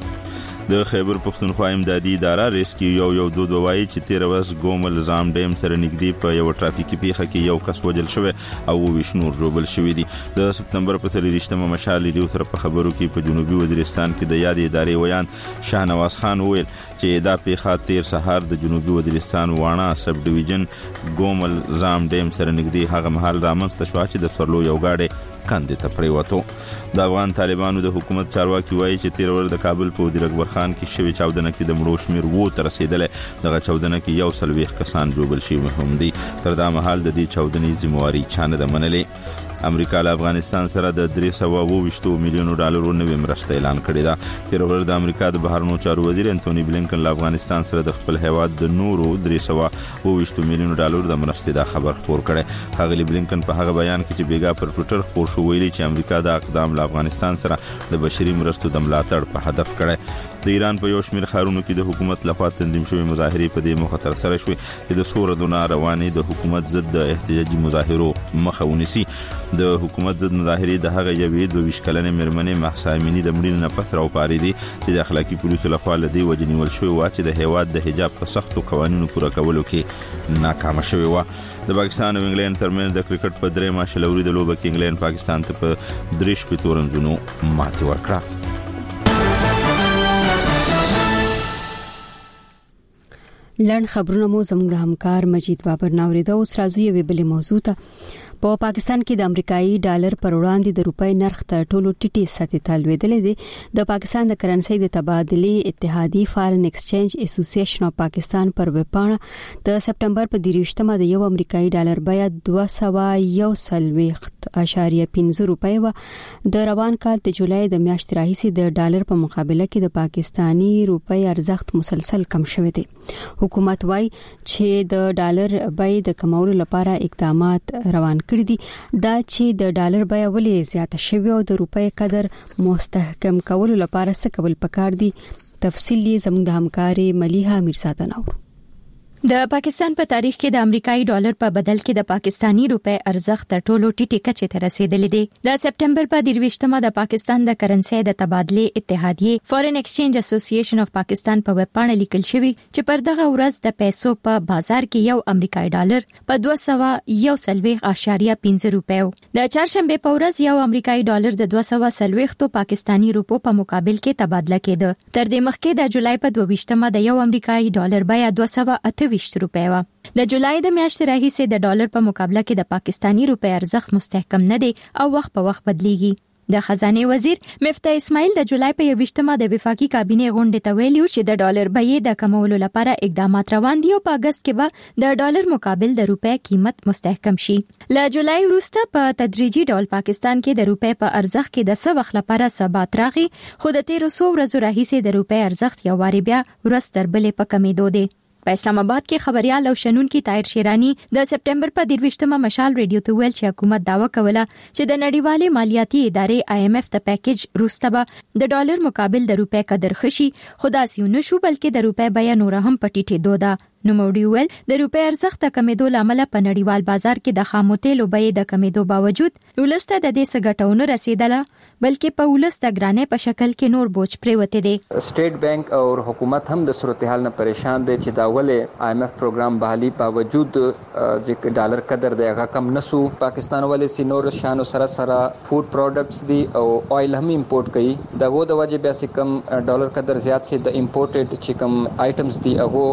د خیبر پختونخوا امدادي اداره ریسکیو یو یو دو دوه وایي چې تیر ورځ ګومل زام ډیم سره نږدې په یو ټرافیکي پیښه کې یو کس وژل شوی او ویش نور ژوبل شوی دي. د سپتمبر په څلوېښتمه مشال ریډیو سره په خبرو کې په جنوبي وزیرستان کې د یادې ادارې ویان شاهنواز خان وویل چې دا پیښه تیر سهار د جنوبي وزیرستان واڼه سب ډیویژن ګومل زام ډیم سره نږدې هغه مهال رامنځته شوه چې د سورلو یو ګاډی کندې ته پریوتو. د افغان طالبانو د حکومت چارواکي وایي چې تیر ورځ د کابل په وزیر اکبر خان کې شوی چاودنه کې د مړو شمیر وو ته رسیدلی. دغه چاودنه کې یو څلوېښت کسان ژوبل شوي هم دي. تر دا مهال د دې چاودنې ذمہواري چا نه ده منلې. امریکا له افغانستان سره د درې سوه اووه ویشتو میلیونو ډالرو نوې مرسته اعلان کړې ده. تیر ورځ د امریکا د بهرنیو چارو وزیر انټونی بلینکن له افغانستان سره د خپل هیواد د نورو درې سوه اووه ویشتو میلیونو ډالرو د مرستې دا خبر خپور کړی. ښاغلي بلینکن په هغه بیان کې چې بیګا پر ټویټر خپور شو ویلي چې امریکا د اقدام له افغانستان سره د بشري مرستو د ملاتړ په هدف کړی. د ایران په یو شمېر ښارونو کې د حکومت لخوا تنظیم شوې مظاهرې په دې موخه ترسره شوې چې د څو ورځو نه روانې د حکومت ضد د احتجاجي مظاهرو مخه ونیسي. د حکومت ضد مظاهرې د هغه یوې دوه ویشت کلنې مېرمنې مهسا امیني د مړینې نه پس راوپارېدې چې د اخلاقي پولیسو لخوا له دې وجې نیول شوې وه چې د هیواد د حجاب په سختو قوانینو پوره کولو کې ناکامه شوې وه. د پاکستان او انګلند ترمنځ د کرکټ په درېیمه شلوري د لوبه کې انګلند پاکستان ته په درې شپېتو رنزونو ماتې ورکړه. لړ خبرونه مو زموږ د همکار مجید بابر ناوریده. اوس راځو یوې بلې موضوع ته. په پاکستان کې د امریکایي ډالر پر وړاندې د روپۍ نرخ تر ټولو ټیټې سطحې ته لوېدلی دی. د پاکستان د کرنسۍ د تبادلې اتحادیې فارن ایکسچینج اسوسییشن اف پاکستان پر ویبپاڼه د سپتمبر په دېرشتمه د یو امریکایي ډالر بیه دوه سوه یو څلوېښت اعشاریه پنځه روپۍ وه. د روان کال د جولای د میاشتې راهیسې د ډالر په مقابله کې د پاکستاني روپۍ ارزښت مسلسل کم شوی دی. حکومت وايي چې د ډالر بیې د کمولو لپاره اقدامات روان کړي دي. دا چې د ډالر بیه ولې زیاته شوې او د روپۍ قدر مستحکم کولو لپاره څه کول پکار دي، تفصیل یې زموږ د همکارې ملیحه میرزاده نور. د پاکستان په تاریخ کې د امریکایي ډالر په بدل کې د پاکستانی روپۍ ارزښت تر ټولو ټیټې کچې ته رسیدلی دی. د سپتمبر په دېرشتمه د پاکستان د کرنسۍ د تبادلې اتحادیې فارن ایکسچینج اسوسییشن اف پاکستان په ویبپاڼه لیکل شوی چې پر دغه ورځ د پیسو په بازار کې یو امریکایي ډالر په دوه سوه یو څلوېښت اعشاریه پنځه روپۍ و. د چهارشنبه په ورځ یو امریکایي ډالر د دوه سوه څلوېښتو پاکستانی روپو په مقابل کې تبادله کېده. تر دې مخکې د جولای په دوه ویشتمه د یو امریکایي ډالر بیه دوه سوه اته ویشت روپۍ و. د جولای د میاشتې راهیسې د ډالر په مقابله کې د پاکستانی روپۍ ارزښت مستحکم نه دی او وخت په وخت بدلیږي. د خزانه وزیر مفتاح اسماعیل د جولای په یوویشتمه د وفاقي کابینې غونډې ته ویلي چې د ډالر بیې د کمولو لپاره اقدامات روان دي او په اگست کې به د ډالر مقابل د روپۍ قیمت مستحکم شي. له جولای وروسته په تدریجي ډول پاکستان کې د روپۍ په ارزښت کې د څه وخت لپاره ثبات راغی، خو د تیرو څو ورځو راهیسې د روپۍ ارزښت یو وارې بیا ورځ تر بلې په کمېدو دی. په اسلام آباد کې خبريال او شنونکي طاهر شیرانی د سپتمبر په دېرشتمه مشال ریډیو ته ویل چې حکومت داوا کوله چې د نړیوالې مالیاتي ادارې آی ایم ایف د پیکیج وروسته به د ډالر مقابل د روپۍ قدر خشي، خو داسې نه شو بلکې د روپۍ بیه نور هم په ټیټېدو ده. نوموړي ویل د روپۍ ارزښت د کمېدو لامل په نړیوال بازار کې د خامو تیلو بیې د کمېدو باوجود ولسته د دې څه ګټه ونه رسیدله، بلکې په ولس د ګرانۍ په شکل کې نور بوج پریوته دي. سټیټ بانک او حکومت هم د صورتحال نه پریشان دي چې دا ولې آی ایم ایف پروګرام بحالي باوجود چې ډالر قدر دی هغه کم نسو. پاکستان ولې سينور شانو سره سره فود پروډکټس دي او آیل هم امپورټ کوي، دغه د وجه بیا چې کم ډالر قدر زیات سي د امپورټډ چې کم آیټمز دي هغه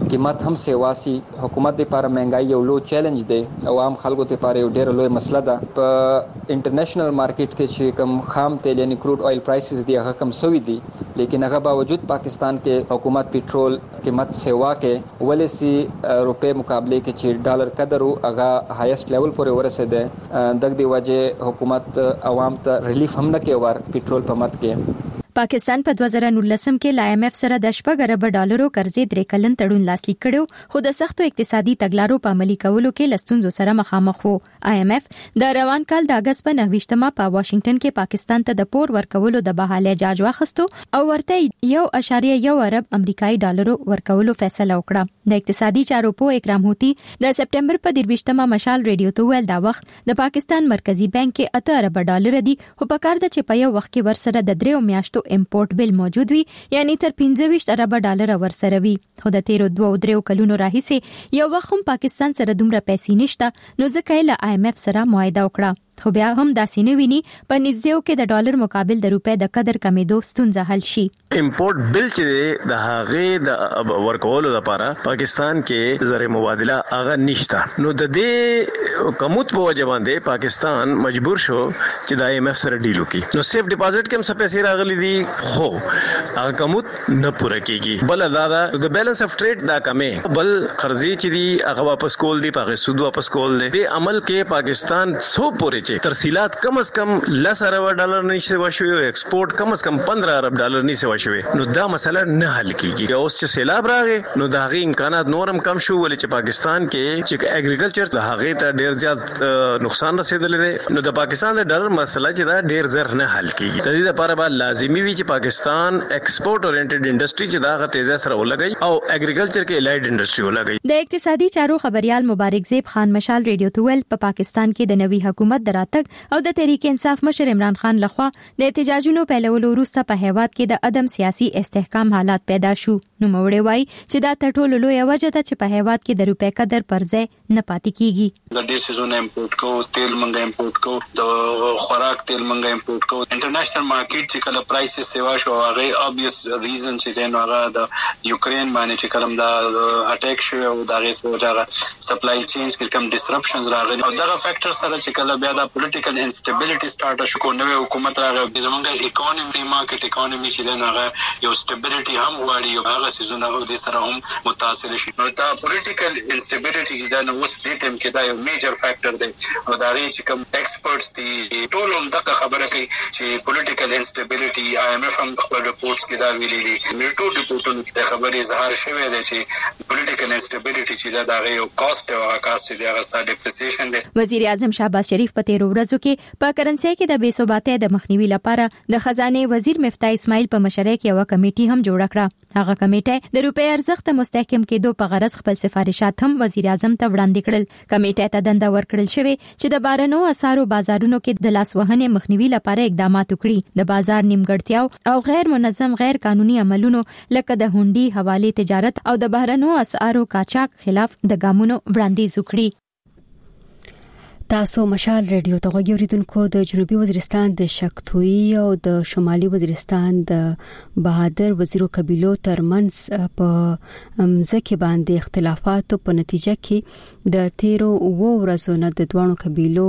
قیمت هم سیواسي. حکومت لپاره مهنګای یو لو چیلنج دی او عام خلکو لپاره یو ډېر لوی مسله ده. په انټرنیشنل مارکیټ کې چې کوم خام تیل یعنی کروډ آیل پرایسز دی هغه کم سوي دي، لیکن هغه باوجود پاکستان کې حکومت پټرول قیمت سیوا کې ولې سي روپے مقابله کې چې ډالر قدر هغه هایست لیول پورې ورسېده. دغه دی وجه حکومت عوام ته ریلیف هم نه کوي ور پټرول په مت کې. پاکستان په دوه زره نولسم کې ل آی ایم ایف سره د شپږ ارب ډالرو قرضې درې کلن تړون لاسلیک کړو، خو د سختو اقتصادي تګلارو په عملي کولو کې لستونزو سره مخامخ وو. آی ایم ایف د روان کال د اگست په نهه په واشنگټن کې پاکستان ته د پور ورکولو د بحاله جاج واخستو او ورته یو اشاریه یو ارب امریکایي ډالرو ورکولو فیصله وکړه. د اقتصادي چارو په اکرام هوتی د سپټمبر په درویشتمه مشال ریډیو ته ویل دا وخت د پاکستان مرکزی بانک کې اته ارب ډالر دي، خو په کار د چې په یو وخت کې ورسره د دریو میاشتو امپورټ بل موجود وي، یعنی تر پنځه ویشت ارب ډالر ورسره وي. خو د تیرو دوه دریو کلونو راهیسې یو وخت هم پاکستان سره دومره پیسې نشته، نو ځکه یې له آی ایم ایف سره معاهده وکړه. خو بیا هم داسې نه ویني په نږدېو کې د ډالر مقابل د روپے د قدر کمیدو ستونزه حل شي. امپورټ بل چې د هغه د ورکولو لپاره پاکستان کې زر مبادله هغه نشته، نو د دې کموت په وجه باندې پاکستان مجبور شو چې د آی ایم ایف سره ډیل وکړي. نو سیف ډیپازټ کې هم څه پیسې راغلي دي، خو هغه کموت نه پوره کیږي. بل دا د بیلانس اف ټریډ دا کمې، بل قرضې چې دي هغه واپس کول دي، په سود واپس کول دي. د عمل کې پاکستان سو پورې ترسیلات کم از کم لس ارب ډالر نشي وشوي او ایکسپورټ کم از کم پندرہ ارب ډالر نشي وشوي، نو دا مسله نه حل کیږي. اوس چې سیلاب راغی نو دا غي امکانات نورم کم شو، ولې چې پاکستان کې چې اګریکلچر د هغه ته ډیر زیات نقصان رسیدلی دی. نو د پاکستان د ډالر مسله چې دا ډیر زر نه حل کیږي. د دې لپاره به لازمي وي چې پاکستان ایکسپورټ اورینټډ انډستری چې دا غ تیزه سره ولګي او اګریکلچر کې الایډ انډستری ولګي. د اقتصادي چارو خبريال مبارک زیب خان مشال ریډیو ته ویل په پاکستان کې د نوي حکومت دراتګ او د تحریک انصاف مشر عمران خان لخوا د احتجاجونو پیلولو وروسته په هیواد کې د عدم سیاسي استحکام حالات پیدا شو. نو موړې وای چې دا ټولو لوی وجه ده چې په هیواد کې د روپے قدر پر ځای نه پاتې کیږي. د دې سيزون امپورټ کو، تیل منګه امپورټ کو، د خوراک تیل منګه امپورټ کو. انټرنیشنل مارکیټ چې کله پرایسز سیوا شو هغه obvious ریزن چې دین هغه د یوکرين باندې چې کلم دا اٹیک شو او دا غیس په وجه سپلای چینز کې کوم ډیسرپشنز راغلي او دا فیکټر سره چې کله بیا د پولیټیکل انسټیبিলিټي سٹارټ شو، کو نوې حکومت راغی، زمونږ اکانومي مارکیټ اکانومي چې دین هغه یو سټیبিলিټي هم وړي او هغه سيزونه او د سره هم متاثر شي. نو دا پولیټیکل انسټیبিলিټي چې دا نو اوس د ټیم کې دا یو میجر فیکټر دی او دا ری چې کوم ایکسپرټس دي ټول هم دغه خبره کوي چې پولیټیکل انسټیبিলিټي آی ایم ایف هم خپل ریپورتس کې دا ویلي دي. میټو ریپورټونو کې خبرې اظهار شوی دی چې پولیټیکل انسټیبিলিټي چې دا د یو کاست او کاست دی هغه ستاسو ډیپریسیشن دی. وزیر اعظم شهباز شریف په تیر ورځو کې په کرنسي کې د بې ثباتۍ د مخنیوي لپاره د خزانه وزیر مفتاح اسماعیل په مشرۍ کې یو کمیټي هم جوړ کړه. هغه کمیټه د روپے ارزښت مستحکم کېدو په غرض خپل سفارشات هم وزیر اعظم ته وړاندې کړل. کمیټه ته دنده ورکړل شوې چې د بارنو اسارو بازارونو کې د لاسوهنې مخنیوي لپاره اقدامات وکړي. د بازار نیمګړتیاو او غیر منظم غیر قانوني عملونو لکه د هونډي حواله تجارت او د بارنو اسارو قاچاق خلاف د ګامونو وړاندیز وکړي. تاسو مشال ریډیو ته غوړیدونکو د جنوبي وزیرستان د شکتوی او د شمالي وزیرستان د بهادر وزیرو قبيلو ترمنځ په مزکه باندې اختلافات په نتیجه کې د تیرو وو ورځو نه د دوانو قبيلو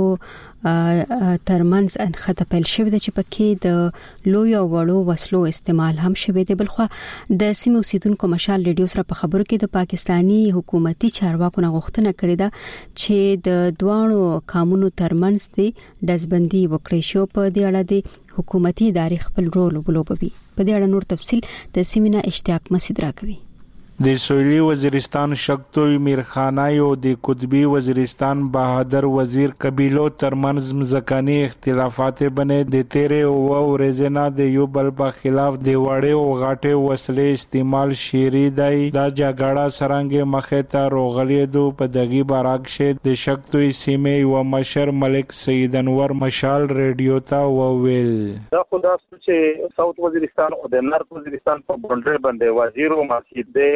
ترمنځ انخته پیل شوې ده چې پکې د لوی او وړو وسلو استعمال هم شوې ده. بلخو د سیمو اوسیدونکو مشال ریډیو سره په خبرو کې د پاکستانی حکومتي چارواکو نه غوښتنه کړې ده چې د دوانو قانونو ترمنځ د دزبندي وکړي شو. په دې اړه د حکومتي ادارې خپل رول وبلوبوي. په دې اړه نور تفصيل د سیمینه اشتیاق مسعود راکوي. د سویلی وزیرستان شکتوی میرخانای او د قطبی وزیرستان بهادر وزیر قبیلو ترمنځ مزکانی اختلافات بنې د تیرې او ورزنه د یو بل په خلاف د وړې او غاټه وسلې استعمال شيري دی. دا جګړه سرانګې مخه ته روغلې دو په دغه باراکشه د شکتوی سیمه او مشر ملک سید انور مشال ریډیو ته وویل. دا خو دا چې ساوث وزیرستان او د نارت وزیرستان په بونډر باندې وزیر او مسجد د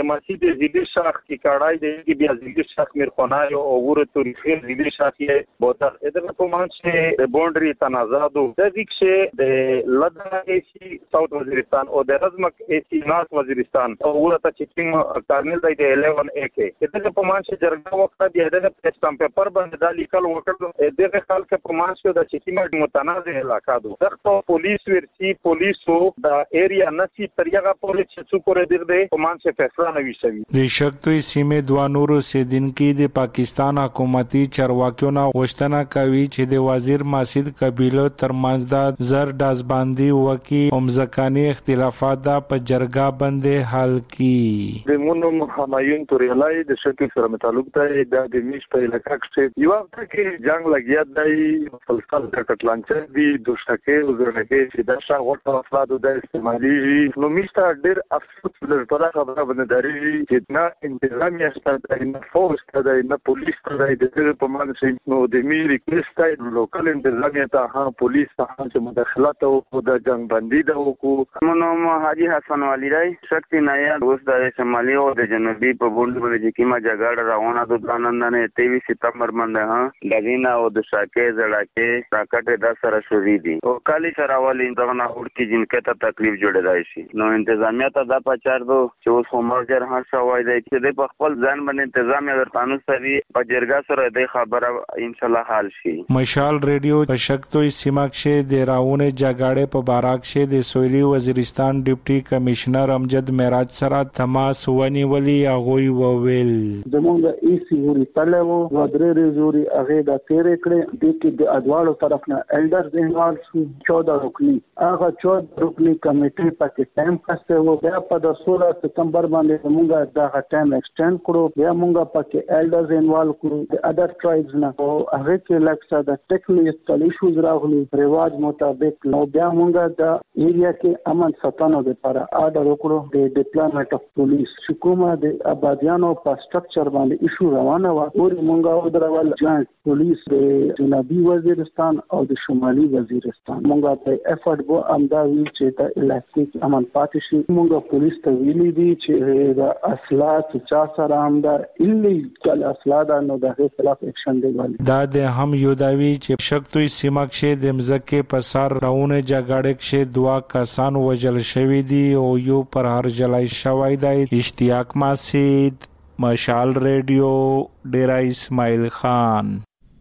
فارماسي د زیدی شاخ کی کړای دی کی بیا زیدی شاخ میرخونای او ور تاریخي زیدی شاخ یې بوتر اته په مانچ د بونډري تنازادو د ویکشه د لدا ایسی ساوث وزیرستان او د رزمک ایسی نارث وزیرستان او ورته چې کارنل دی د الیون اے کې اته په مانچ جرګه وخت دی د پرستان پیپر باندې د لیکل وکړو دغه خلک په مانچ د چې متنازع علاقه دو دغه پولیس ورسی پولیسو د ایریا نسی تریغه پولیس چې څوک دی په مانچ فیصله نوي شوی د شکتوي سیمه دوه نورو سیدونکو د پاکستان حکومتي چارواکیو نه غوښتنه کوي چې د وزیر ماسید قبیلو ترمنځ د زر دازبندي وکي همزکانی اختلافات د په جرګه باندې حل کی د مونږ همایون توریلای د شکل سره متعلق دی د دمیش په علاقه کې یو وخت کې جنگ لګیا دی فلسطین کټلانچ دی دوشکه وزرنګي چې د شاوټ افراد د استعمالي نو میسته ډیر افسوس د طرح خبره باندې دري چې نه انتظامیه ستاسو نه فورس ته نه پولیس ته د دې په معنی چې نو د می ریکوست دی لوکل انتظامیه ته ها پولیس ته چې مداخلت او د جنگ بندي د وکړو نو حاجی حسن والی راي شکتی نایا اوس د شمالي او د جنوبي په بوند باندې کیما جګړه روانه د دانندنه تیئیس سپتمبر باندې ها لګینا او د شاکه زړه راکټه د سره شوې دي او کالي سراوالي دغه نه ور کې جنکه ته تکلیف جوړه شي نو انتظامیه ته د پچار دو چې اوس همرجر هر شوای دی چې د خپل ځان باندې تنظیم او قانون سره په جرګه سره د خبره ان شاء الله حل شي مشال ریډیو په شکتوي سیمه کې د راونه جګړې په بارک کې د سویلي وزیرستان ډیپټي کمشنر امجد معراج سره تماس ونیولي هغه وویل زمونږ ای سی وري تلو ودرې رزوري هغه د تیرې کړې د کې د ادوالو طرف نه الډر زینوال چودہ رکنی هغه چودہ رکنی کمیټه پکې ټایم کسته وو بیا په د سولہ سپتمبر باندې موږ دا ټایم ایکسټند کړو بیا موږ پکې الډرز انوالو کړو د ادر ټرایبز نه او هغه کې لکه دا ټیکنیکل ایشوز راغلي رواج مطابق نو بیا موږ د ایریا کې امن ساتنه لپاره آرډر وکړو د ډیپلوماټ اف پولیس حکومت د آبادیانو په سټرکچر باندې ایشو روانه و او موږ درول جاینټ پولیس د جنوبي وزیرستان او د شمالي وزیرستان موږ په افورت بو امداوی چې د الکتریک امن پاتې شي موږ پولیس ته ویلي دي چې د اصلاحات چا سره هم د الیګل اصلاحات نو د خلاف اکشن دی والی دا د هم یو داوی چې شکتوي سیمه کې د مزکه په سر راونه جګړه کې دوا کسان وجل شوی دي او یو پر هر جلای شوی دی اشتیاق ماسید مشال ریډیو ډیرا اسماعیل خان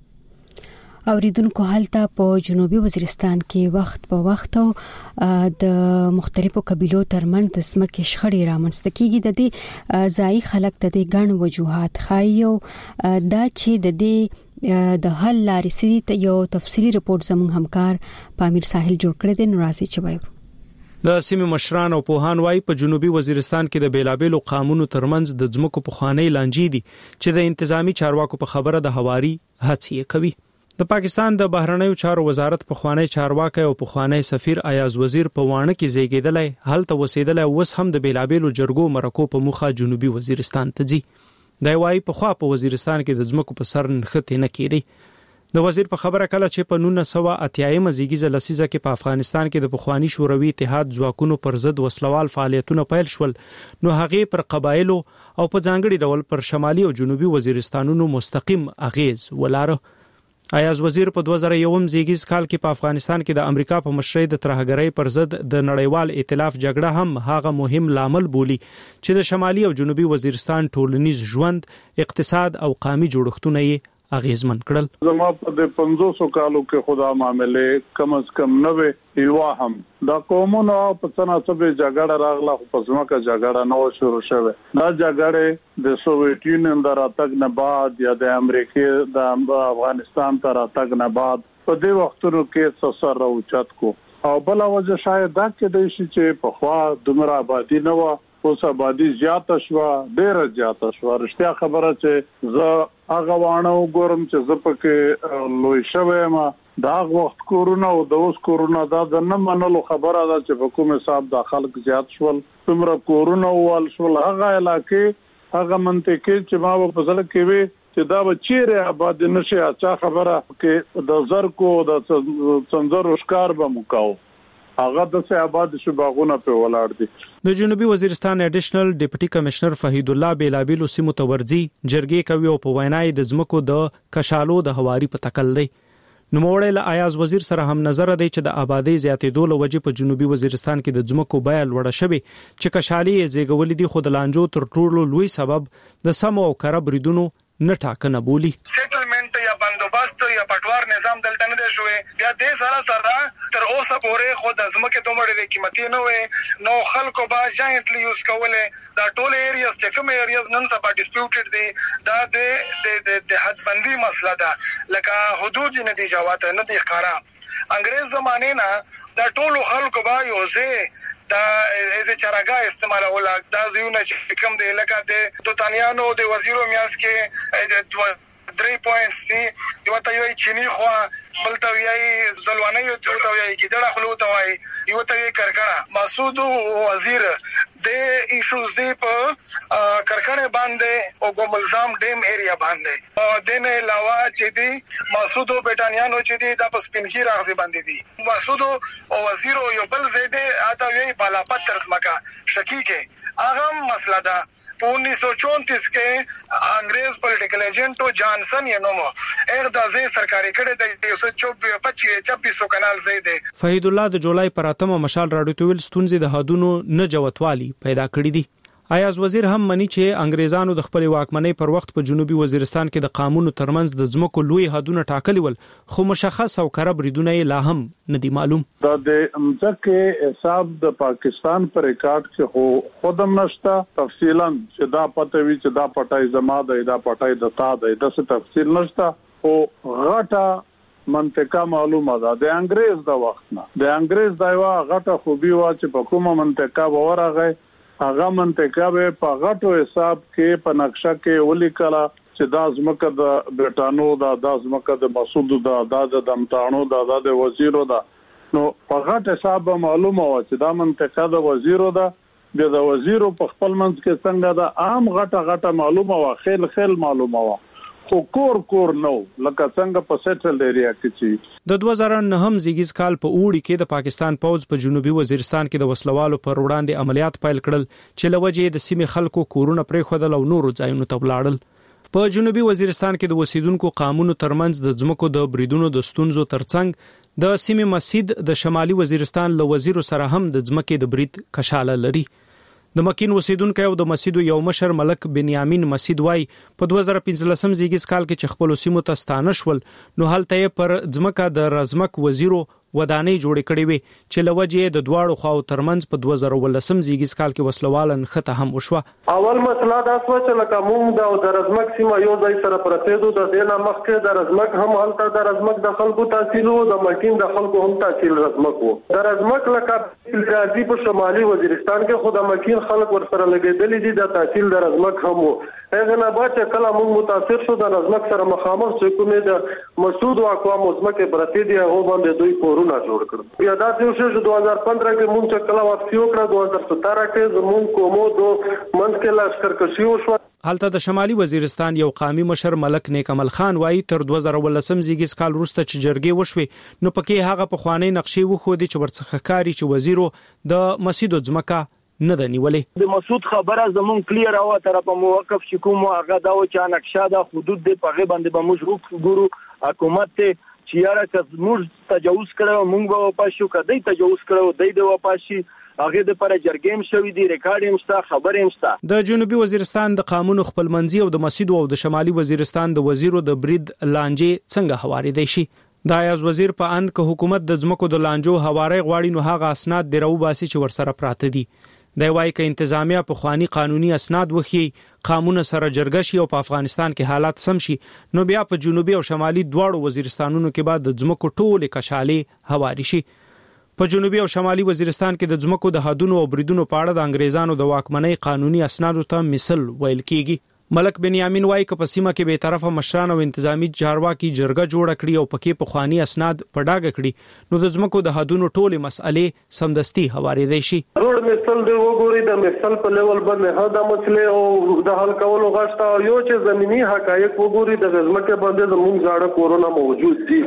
اوریدونکو حالته په جنوبي وزیرستان کې وخت په وخت د مختلفو قبيلو ترمنځ د سمکه شخړې رامنځته کیږي د دې ځای خلک د دې ګڼ وجوهات خایو دا چې د دې د حل لارې سړي یو تفصیلی رپورت زموږ همکار پامیر ساحل جوړ کړی دی نوراسي چوي د سیمه مشران او پوهان وايي په جنوبي وزیرستان کې د بیلابېلو قانونو ترمنځ د ځمکو په خوانې لانجې دي چې د انتظامی چارواکو په خبره د هواري هڅې کوي د پاکستان د بهرنیو چارو وزارت په خوانی چارواکي او په خوانی سفیر ایاز وزیر په وانه کې زیږیدلای هلته وسیدلای اوس هم د بیلابېلو جرګو مرکو په مخه جنوبي وزیرستان ته ځي د وايي په خوا په وزیرستان کې د ځمکو په سر نخته نه کېدی د وزیر په خبره کله چې په نولس سوه اتیا زیږیزه لسیزه کې په افغانستان کې د پخوانی شوروي اتحاد ځواکونو پر ضد وسلوال فعالیتونه پیل شول نو هغه پر قبایلو او په ځانګړي ډول پر شمالي او جنوبي وزیرستانونو مستقیم اغیز ولاره ایاز وزیر په دوه زره یو زیږیز کال کې په افغانستان کې د امریکا په مشرۍ د ترهګرۍ پر ضد د نړیوال ائتلاف جګړه هم هغه مهم لامل بولی چې د شمالي او جنوبي وزیرستان ټولنیز ژوند اقتصاد او قومي جوړښتونه یې اغیزمن کړل زما په د پنځوس کالو کې خدا معاملې کم از کم نوې ایوا هم دا کومونو په تناسب جګړه راغله په ځمکه جګړه نو شروع شوه دا جګړه د سوویت یونین د راتګ نه بعد یا د امریکا د افغانستان تر راتګ نه بعد په دې وختونو کې سر راوچت کو او بل وجه شاید دا کې د شي چې په خوا دومره آبادی نه و اوس آبادی زیاته شو ډیره زیاته شو رښتیا خبره چې زه هغه وانه وګورم چې زه پکې لوی شوم دا وخت کورونا او د اوس کورونا دا د نه منلو خبره ده چې په کومه حساب د خلک زیات شول څومره کورونا ول شول هغه علاقې هغه منطقې چې ما په ځل کې وي چې دا به چیرې آباد نشي اچھا خبره کې د زر کو د څنځر وشکار به مکاو هغه د سه آباد شباغونه په ولاړ دي. د جنوبي وزیرستان اډیشنل ډیپټي کمشنر فهید الله بیلابیلو سیمو تورځي جرګې کوي او په وینای د ځمکو د کشالو د هواري په تکل دی. نو موړی له ایاز وزیر سره هم نظر دی چې د آبادی زیاتېدو له وجې په جنوبي وزیرستان کې د ځمکو بیه لوړه شوې چې کشالي یې زیږولې دي، خو د لانجو تر ټولو لوی سبب د سمو او کره بریدونو نه ټاکنه بولی. سیټلمنټ یا بندوبست یا پټوار نظام دلته نه دی شوی. بیا دې سره سره تر اوسه پورې خو د ځمکې دومره ډېرې قیمتي نه وي، نو خلکو به جاینټلی یوز کولې. دا ټول ایریاز چې کوم ایریاز نن سبا ډیسپیوټډ دي دا د د حدبندي مسله ده، لکه حدود نه دي جواته نه دي ښکارا. انګريز زمانه نه دا ټول خلکو به یوځه دا از چراګه استعمالول. دا زیونه چې کوم دی لکه د دوتانیانو د وزیرو میاس کې درې پوینټ سي یو ته یو چینی خو بل ته یې زلوانه یو ته یې کیدړه خلو ته وای یو ته یې کرکړه. مسعود وزیر د ایشوز دی په کرکړه باندې او ګملزام ډیم ایریا باندې او دنه علاوه چې دی مسعود بیٹانیانو چې دی د پسپینکی راغزي باندې دي. مسعود او وزیر یو بل زیده اته یې بالا پتر مکا شکی کې هغه مسله ده. په انیس سو چونتیس کې انګريز پولیټیکل ایجنټ جانسن یې نومو اغه د ځای سرکاري کړه د یو سو پچیس سو کنال زیده. فهید الله د جولای پر اتمه مشال راډیو تویل ستونزې د هادونو نه جوتوالي پیدا کړې دي. ایاز وزیر هم مني چې انګريزانو د خپل واکمنۍ پر وخت په جنوبي وزیرستان کې د قانون ترمنځ د ځمکو لوی حدونه ټاکلي ول، خو مشخص او کره بریدونه لا هم نه دي معلوم. دا د امځکه حساب د پاکستان پر ریکارډ کې خو خودم نشته تفصیلا چې دا پته وی چې دا پټای زما د دا پټای د تا د داسې تفصیل نشته. او غټه منطقه معلومه ده د انګريز د وخت نه. د انګريز دا یو غټه خوبي وا چې په کومه منطقه ورغی هغه منطقه به په غټو حساب کې په نقشه کې ولیکله چې دا ځمکه د برټانو دا د ځمکه د مسعود دا د دمتانو دا د وزیرو دا. نو په غټ حساب معلومه و چې دا منطقه د وزیرو دا بیا د وزیرو په خپل منځ کې څنګه دا عام غټه غټه معلومه و، خیل خیل معلومه و، خو کور کور نو لکه څنګه په سیټل ایریا کې چې د دوه زره نه هم زیږیز کال په اوړي کې د پاکستان پوز په جنوبي وزیرستان کې د وسلوالو پر وړاندې عملیات پیل کړل چې لوجې د سیمې خلکو کورونه پرې خودل او نورو ځایونو ته ولاړل. په جنوبي وزیرستان کې د وسیدونکو قانون ترمنځ د ځمکو د بریدونو د ستونزو ترڅنګ د سیمې مسجد د شمالي وزیرستان له وزیرو سره هم د ځمکې د برید کشاله لري. د مکین وسیدونکو او د مسجد یو مشر ملک بنیامین مسجد وای په دوه زره پنځلسم زیږیز کال کې چې خپل سیمو ته ستانه شول نو هلته پر ځمکه د رزمک وزیرو ودانې جوړې کړې وي چې لوجې د دواړو خواو ترمنځ په دوه زره ولسم زیږیز کال کې وسلوالن خطه هم وشوه. اول مسله دا سوچ لکه موږ د رزمک سیمه یو ځای سره پرتېدو د دینه مخکې د رزمک هم هلته د رزمک د خلکو تحصیل وو د مکین د خلکو هم تحصیل رزمک وو. د رزمک لکه راځي په شمالي وزیرستان کې خو د مکین خلک ورسره لګېدلې دي د تحصیل د رزمک هم وو. هغه نه بعد چې کله موږ متاثر شو د رزمک سره مخامخ چې کومې د مسعود او اقوام ځمکې پرتې دي هغه باندې دوی کورونه جوړ کړل. بیا دا چې دوه هزار پندرہ کې موږ چې کله واپسی وکړه دوه هزار ستره کې زموږ کومو دو منځ کې لشکرکشي وشوه. هلته د شمالي وزیرستان یو قومي مشر ملک نیک عمل خان وایي تر دوه زره ولسم زیږیز کال وروسته چې جرګې وشوي نو پکې هغه په خواني نقشې وخودي چې ورڅخه کاری چې وزیرو د مسجد ځمکه نه د نیولې. د مسعود خبره زمون کلیر او تر په موقف چې کوم هغه دا و چې نقشه د حدود د پغه باندې به موږ ګورو حکومت ته چې یاره که موږ تجاوز کړو موږ به واپاسو کدی تجاوز کړو دای د واپاسي هغه د پر جرګیم شوې دي ریکارډ هم ستا خبر هم ستا. د جنوبي وزیرستان د قانون خپلمنځي او د مسجد او د شمالي وزیرستان د وزیرو د برید لانجې څنګه هواري دی شي. د ایاز وزیر په اند که حکومت د ځمکو د لانجو هواري غواړي نو هغه اسناد درو باسي چې ورسره پراته دي. د وای ک انتظامیه په خواني قانوني اسناد وخی قانون سره جرګه شي او په افغانستان کې حالات سم شي نو بیا په جنوبي او شمالي دواړو وزیرستانونو کې بعد د ځمکو ټوله کشالې هواري شي. په جنوبي او شمالي وزیرستان کې د ځمکو د حدونو او بریدونو په اړه د انګريزانو د واکمنۍ قانوني اسنادو ته مثال ویل کیږي. ملک بنیامین وای ک په سیمه کې به طرفه مشران او انتظامی چارواکي جرګه جوړه کړي او پکې په خواني اسناد پډاګ کړي نو د ځمکو د حدونو ټوله مسئلې سمدستي هواري دی شي. روډ مثال دی وګوري د مثال په لیول باندې هدا مسله او د حل کولو غشته یو چې زمینی حقایق وګوري د ځمکه باندې زموږ ځاړه کورونا موجود دي.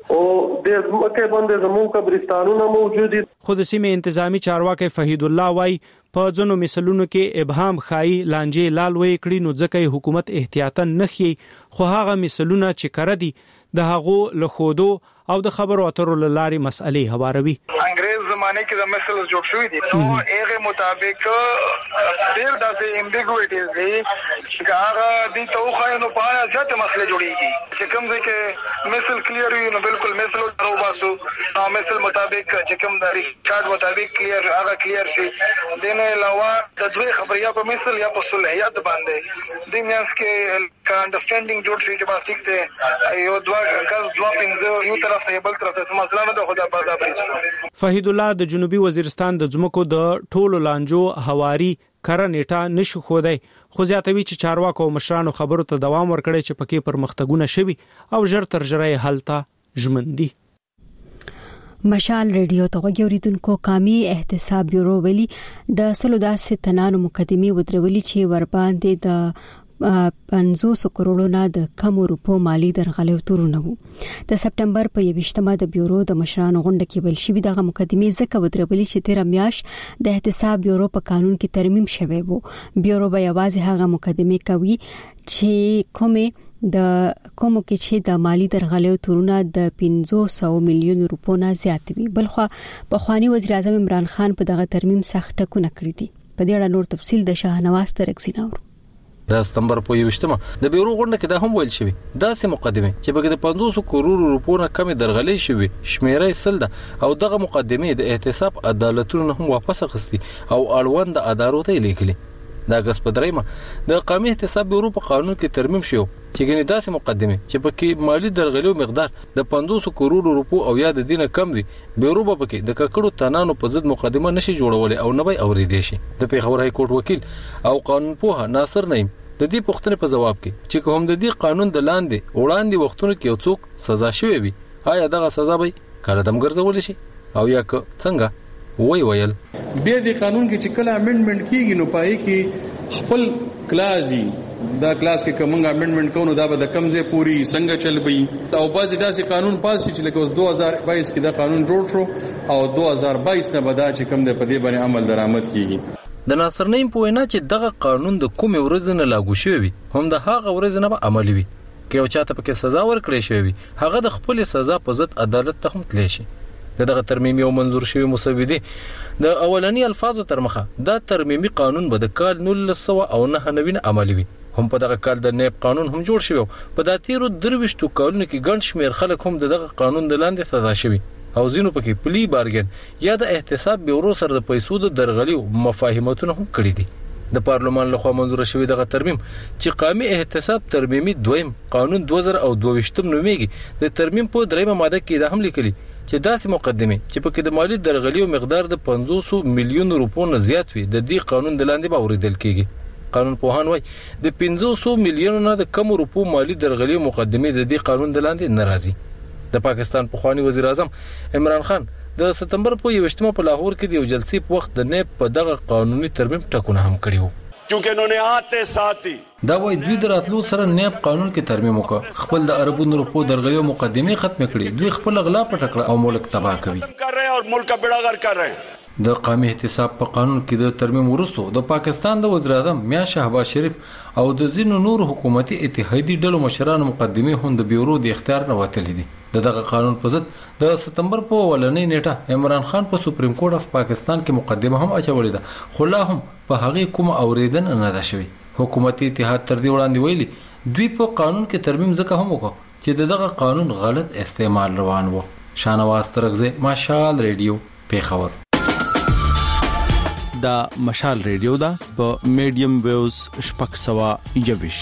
او د مکه باندې زموږ قبرستانونه موجود دي. خود سیمه انتظامی چارواکي فهید الله وای په ځینو مثالونو کې ابهام خای لانجې لال وې کړي نو ځکه حکومت احتیاطاً نخي خو هغه مثالونه چې کړه دي د هغو له خودو او د خبرو اترو لاري مسئلې هواروي. انګريز زمانه کې د مثلز جوړ شوی دي نو هغه مطابق ډیر داسې امبیګویټیز دي چې هغه د توخه نو په اړه ځته مسله جوړیږي چې کوم ځکه مثل کلیر وي نو بالکل مثل درو باسو نو مثل مطابق چې کوم د ریکارډ مطابق کلیر هغه کلیر شي دنه علاوه د دوی خبریا په مثل یا په صلحیت باندې د میانس کې کا انډرستانډینګ جوړ شي چې بس ټیک ته یو دوا غز دوا پنځه یو طرف ته بل طرف ته مسله نه د خدا بازا پریږي. فهید الله د جنوبي وزیرستان د ځمکو د ټولو لانجو هواري کره نیټه نشو خودای خو زیاتوي چې چارواکو او مشرانو خبرو ته دوام ورکړي چې پکې پرمختګونه شوي او ژر تر ژره حالته ژمندي. مشال ریډیو ته غوړیدونکو قامي احتساب بیورو ویلي د سلو داسې تنانو مقدمي ودرولي چې ور باندې د پنځوس کروڑو نه د کم روپو مالی درغلې تورونه وو. د سپټمبر په یوشتمه د بیورو د مشرانو غونډه کې ویل شوی دغه مقدمه زکه ودرولي چې تیر میاش د احتساب بیورو په قانون کې ترمیم شوی وو. بیورو به یوازې هغه مقدمه کوي چې کومه د کومو کې چې د مالی درغلې تورونه د پنځوس میلیون روپو نه زیات وي. بلخو په خواني وزیر اعظم عمران خان په دغه ترمیم سخت ټکونه کړی دي. په دې اړه نور تفصیل د شاهنواز ترکسیناور. د سپتمبر په یوشتمه د بیورو غونډه کې دا هم ویل شوی داسې مقدمه چې بګد پنځوس کروڑ روپو نه کم درغلې شوی شمیرې سل ده او دغه مقدمه د احتساب عدالتونو هم واپس اخستي او اړوند ادارو ته لیکلي. دا غس په دریمه د قومي احتساب بیورو په قانون کې ترمیم شو چې ګنې داسې مقدمه چې پکې مالی درغلیو مقدار د پنځوس کروڑ روپو او یا د دینه کم وي بیورو به پکې د ککړو تنانو په ضد مقدمه نشي جوړولې او نه به اوریدې شي. د پیښور های کورټ وکیل او قانون پوها ناصر نعیم د دې پوښتنې په جواب کې چې کوم د دې قانون د لاندې وړاندې وختونو کې یو څوک سزا شوی وي آیا دغه سزا به کله دم ګرځول شي او یا که څنګه وای ویل به د قانون کې چې کله امندمنت کیږي نو پای کې خپل کلازي دا کلاس کې کومه امندمنت کوو دا به د کمزې پوری څنګه چلبي او بعضی داسې قانون پاس چې لکه اوس دوه هزار بایس کې دا قانون جوړ شو او دوه هزار بایس نه بدا چې کوم د پدې باندې عمل درآمد کیږي. د ناصر نعیم په وینا چې دغه قانون د کومې ورځ نه لاګو شوی وي هم د هغه ورځ نه به عملي وي که یو چاته پکې سزا ورکړې شوی وي هغه د خپل سزا په ضد عدالت ته هم تللی شي. دغه ترمیمي او منظور شوی مسوده د اولنی الفاظو تر مخه دا ترمیمي قانون به د کال نولس سوه او نهه نوي عملي وي. هم په دغه کال د نیب قانون هم جوړ شوی په داتیرو درويشتو کالونو کې ګڼ شمیر خلک هم دغه قانون د لاندې سزا شوی او زینو پکې پلی بارګن یا د احتساب بیورو سره د پیسو د درغلي مفاهمتونه هم کړی دي. د پارلمان لخوا منظور شوی دغه ترمیم چې قومي احتساب ترمیمي دویم قانون دوه زره او دوه ویشتم نومیږي د ترمیم په دریمه ماده کې دا هم لیکلي چې داسې مقدمه چې پکې د مالی درغلي او مقدار د پنځوس میلیون روپو نه زیات وي د دې قانون د لاندې به اوریدل کیږي. قانون پوهان وایي د پنځوس میلیون نه د کم روپو مالی درغلي مقدمه د دې قانون د لاندې ناراضي. د پاکستان پخوانی وزیر اعظم عمران خان د سپتمبر په یوشتمه په لاهور کې د یو جلسې په وخت د نیب په دغه قانوني ترمیم ټکونه هم کړی وو کیونکه انہوں آتے ساتھی دا وای دوی دراتلو سره نیب قانون کې ترمیم وکړ خپل د عربونو روپو درغلي مقدمه ختم کړي دوی خپل غلا پټکړه او ملک تباہ کوي کر رہے ہیں اور ملک کا بیڑا غرق کر رہے ہیں. د قومي احتساب په قانون کې د ترمیم وروسته د پاکستان د وزیر اعظم میا شهباز شریف او د ځینو نور حکومتي اتحادي ډلو مشرانو مقدمه هم د بیورو د اختیار نه وتلې دي. دغه قانون په ضد د سپتمبر په ولنۍ نیټه عمران خان په سپریم کورټ اف پاکستان کې مقدمه هم اچولې ده خو لا هم په هغه کوم اوریدن نه ده شوی. حکومتي اتحاد تر دې وړاندې ویلي دوی په قانون کې ترمیم ځکه هم وکړ چې دغه قانون غلط استعمال روان وو. شاهنواز ترکزی مشال ریډیو پیښور. دا مشال ریډیو دا په میډیم ویوز شپږ سوه یوویش.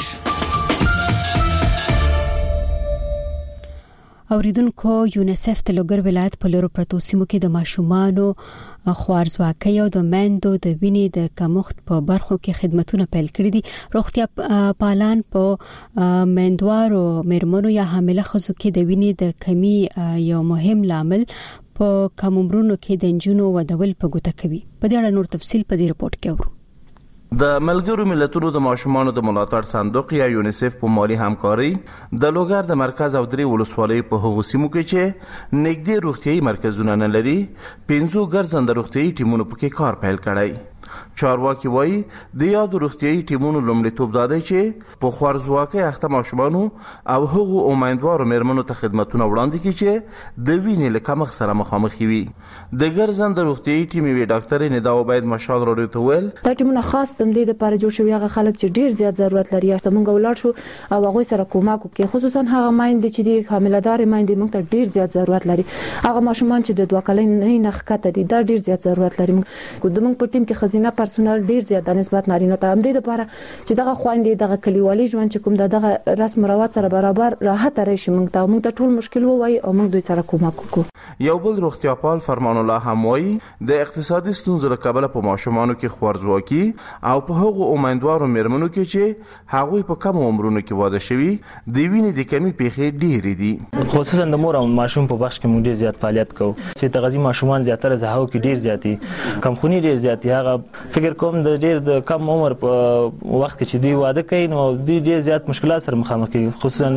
اوریدونکو یونیسف د لوګر ولایت په لورو پرتو سیمو کې د ماشومانو خوارزواکۍ او د میندو د وینې د کمښت په برخو کې خدماتونه پیل کړي دي. روغتیا پالان په میندوارو میرمنو یا حامله ښځو کې د وینې د کمی یو مهم لامل په کم عمرونو کې د انجونو ودول په ګوته کوي. په دې اړه نور تفصیل په دې رپورت کې اورو. د ملګرو ملتونو د ماشومانو د ملاتړ صندوق یا یونیسف په مالی همکاري د لوګر د مرکز او درې ولسوالۍ په هغو سیمو کې چې نږدې روغتیايي مرکزونه نه لري پنځو ګرځنده روغتیايي ټیمونو پکې کار پیل کړی. چارواکي وایي د یادو روغتیايي ټیمونو لومړیتوب دا دی چې په خوارځواکۍ اخته ماشومانو او هغو امیندوارو مېرمنو ته خدمتونه وړاندې کړي چې د وینې له کمښت سره مخامخ وي. د ګرځنده روغتیايي ټیم یوې ډاکټرې ندا عبید مشال راډیو ته ویل دا ټیمونه خاص د دې لپاره جوړ شوي هغه خلک چې ډیر زیات ضرورت لري چې موږ ولاړ شو او هغه سره کومک وکړي، خصوصا هغه مایندې چې د حامله‌دار مایندې موږ ته ډیر زیات ضرورت لري. هغه ماشومان چې د دوه کلنۍ نه ښکته دي دا ډیر زیات ضرورت لري. موږ په ټیم کې خزینه پرسونل ډیر زیات د نسبت نارینه ته هم دي لپاره چې دغه خويندې دغه کلیوالي ژوند چې کوم دغه رسم رواج سره برابر راحت راشي موږ ته موږ ته ټول مشکل وای او موږ دوی سره کومک وکړو. یو بل روغتیاپال فرمان الله هم وایي د اقتصادي ستونزو له کبله په ماشومانو کې خوارځواکي او په هغو امیندوارو مېرمنو کې چې هغوی په کم عمرونو کې واده شوي د وینې د کمی پیښې ډېرې دي. خصوصا د مور او ماشوم په بخش کې موږ ډېر زیات فعالیت کوو چې تغذیه ماشومان زیاتره زهاو کې ډېر زیاتی کمخونی ډېر زیاتی. هغه فکر کوم د ډېر د کم عمر په وخت کې چې دوی واده کوي نو دوی ډېر زیات مشکلات سره مخامخ کیږي، خصوصا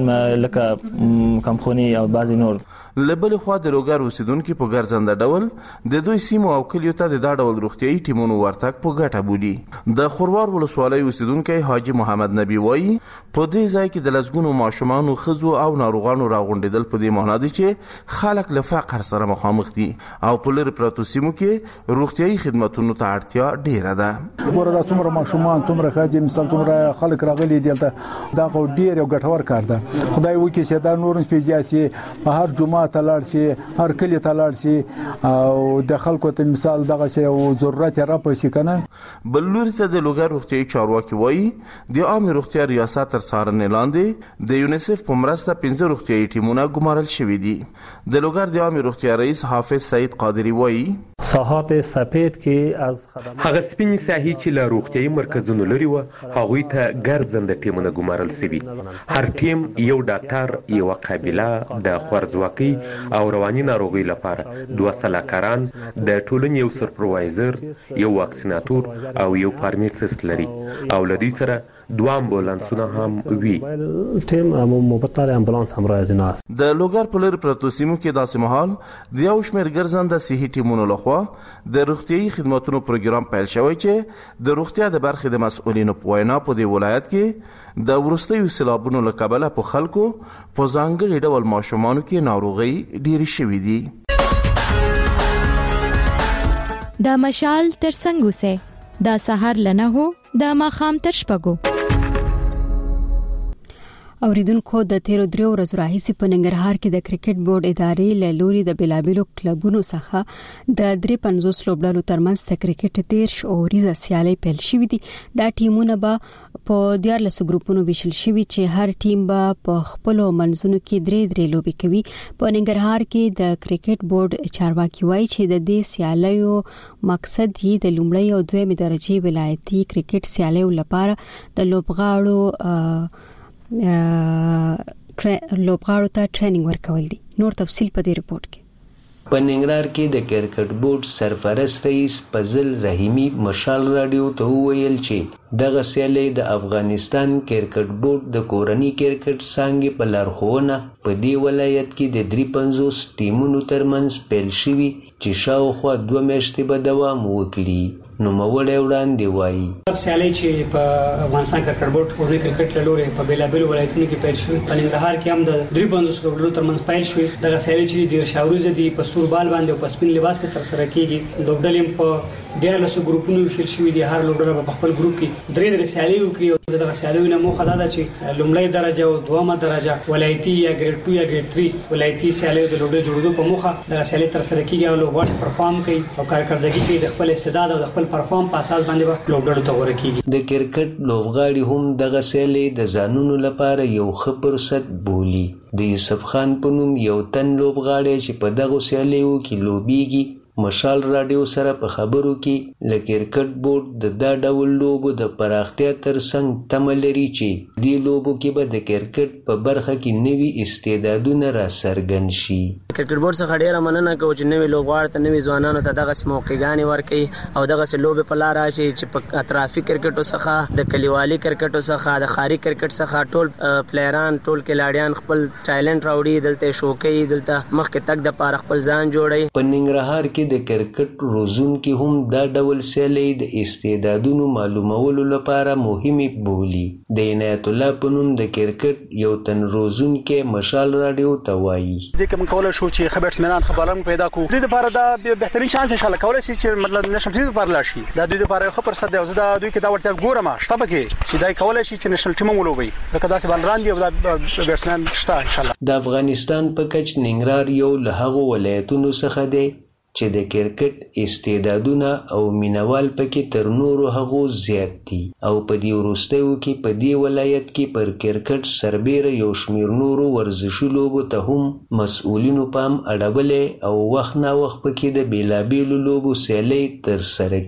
لکه کمخونی او بعضی نور. لبل خو د لوګر اوسیدونکو په ګرځنده ډول د دوی سیمو او کلیو ته د دا ډول روغتيایي ټیمونو ورتګ په ګټه بولي. د خروار ولسوالۍ اوسیدونکو حاجی محمد نبی وایي په دې ځای کې د لزګونو ماشومان او خزو او ناروغانو راغونډېدل په دې معنی دي چې خلک له فقر سره مخامخ دي او په لری پروتو سیمو کې روغتيایي خدماتونو ته اړتیا ډیره ده. ورته څومره ماشومان څومره خاجي مثال څومره خلک راغلي دي ته دا خو ډیر یو ګټور کار ده. خدای وکړي چې دا نور سپیځياسي په هر جمعه تلاړ شي هر کلی تلاړ شي او د خلکو ته مثال دغه شی او ضرورت را پېښ کنه. بلور ته د لوګر روغتيایي چارواکي وایي د عام روغتیا ریاست تر څارنې لاندې د یونیسف په مرسته پنځه روغتيایي ټیمونه ګمارل شوي دي. د لوګر د عام روغتیا رئیس حافظ سعید قادری وایي ساحات سفید کې از خدمات هغه سپینې ساحې چې له روغتيایي مرکزونو لري و هغوی ته ګرځنده ټیمونه ګمارل شوي. هر ټیم یو ډاکټر یو قابله د خوارځواکۍ او رواني ناروغۍ لپاره دوه سلاکاران د ټولنې یو سپروایزر یو واکسیناتور او یو فارماسیست لري او لدی سره دوه امبولانسونه هم وي. ټیم مبتل امبولانس هم راځي ناس. د لوګر په لری پروتو سیمو کې داسې مهال د یو شمېر ګرځنده صحي ټیمونو لخوا د روغتيایي خدماتو پروګرام پیل شوی چې د روغتیا د برخې د مسؤلینو په وینا په دې ولایت کې د ورستیو سیلابونو له کبله په خلکو په ځانګړي ډول ماشومانو کې ناروغي ډېرې شوې دي. د مشال تر څنګه سه د سحر لنه هو د ماخام تر شپږو. اوریدونکو د تیرو دریو ورځو راهیسې په ننګرهار کې د کرکټ بورډ ادارې له لوري د بلابلو کلبونو څخه د درې پنځوس لوبډلو ترمنځ د کرکټ دیرش اوریزه سیالي پیل شوې دي. دا ټیمونه به په دیارلس ګروپونو ویشل شوي چې هر ټیم به په خپل منځونو کې درې درې لوبې کوي. په ننګرهار کې د کرکټ بورډ چارواکي وایي چې د دې سیالیو مقصد یې د لومړی او دویمې درجه ولایتي کرکټ سیالیو لپاره د لوبغاړو لوبغاړو ته ټریننګ ورکول دي. نور تفصیل په دې رپورت کې. په ننګرهار کې د کرکټ بورډ سرپرست رئیس فضل رحیمی مشال رادیو ته ویل چې دغه سیالي د افغانستان کرکټ بورډ د کورنۍ کرکټ څانګې په لارښوونه په دې ولایت کې د درې پنځوس ټیمونو ترمنځ پیل شوي چې شاوخوا دوه میاشتې به دوام وکړي. نو موړې وړاندې وایي سیالي چې په افغانستان کرکټ بورډ کورنۍ کرکټ لوري په بیلابل ولایتونو کې پیل شوی. په ننګرهار کې هم د درې پنځوس لوبډلو ترمنځ پیل شوی. دغه سیالي چې د شاوروزه دی په سوربال باندې او په سپین لباس کې تر سره کیږي. لوبډلې په دیارلس ګروپونو ویشل شوی دي. هر لوبډله په خپل ګروپ کې درې درې سیالي وکړي. دغه سیالي نه موخه دا ده چې لومړی درجه او دومه درجه ولایتي یا ګریډ دوه یا ګریډ درې ولایتي سیالي د لوبډلې جوړولو په موخه دغه سیالي تر سره کیږي او لوبغاړي پرفارم کوي او کارکردګي کوي د خپل استعداد او د خپل پرفارم په اساس باندې به لوبډلو ته غوړه کیږي. د کرکټ لوبغاړي هم دغه سیالي د ځانونو لپاره یو ښه فرصت بولي. د یوسف خان په نوم یو تن لوبغاړی چې په دغه سیالیو کې لوبيږي مشال رادیو سره په خبرو کې ل کرکټ بورډ د دا ډول لوبو د پراختیا ترڅنګ تمه لري چې دې لوبو کې به د کرکټ په برخه کې نوي استعدادونه را څرګند شي. کرکټ بورډ څخه ډیره مننه کوم چې نوي لوبغاړو ته نوي ځوانانو ته دغه موقعګانې ورکړي او دغه لوبې په لار راشي چې په اطرافي کرکټو څخه د کلیوالي کرکټو څخه د خاري کرکټ څخه ټول پلیران ټول کلاډیان خپل ټالنت راوړي، دلته شوکي، دلته مخکې تک د پاره خپل ځان جوړي. په ننګرهار کې د کرکټ روزونکي هم دا ډول سیالۍ د استعدادونو معلومولو لپاره مهمه بولي. د عنایت الله په نوم د کرکټ یو تن روزونکي مشال رادیو ته وایي د کوم کول شو چې خبر اطمینان خبرم پیدا کو د لپاره دا بهترین شانس ان شاء الله کولای شي چې مطلب نشم ټیم پر لاشي دا د لپاره خو پر سر دی او زه دا دوی کې دا ورته ګورم شته کې چې دا کولای شي چې نشل ټیم ولوي دا کدا سه بلران دی او دا بیټسمن شته ان شاء الله. د افغانستان په کچ ننګرهار یو له هغو ولایتونو څخه دی چې د کرکټ استعدادونه او مینوال پکې تر نورو هغو زیات دي او په دې وروستیو کې په دې ولایت کې پر کرکټ سربیره یو شمیر نورو ورزشي لوبو ته هم مسؤلینو پام اړولی او وخت نا وخت پکې د بیلابیلو لوبو سیالۍ ترسره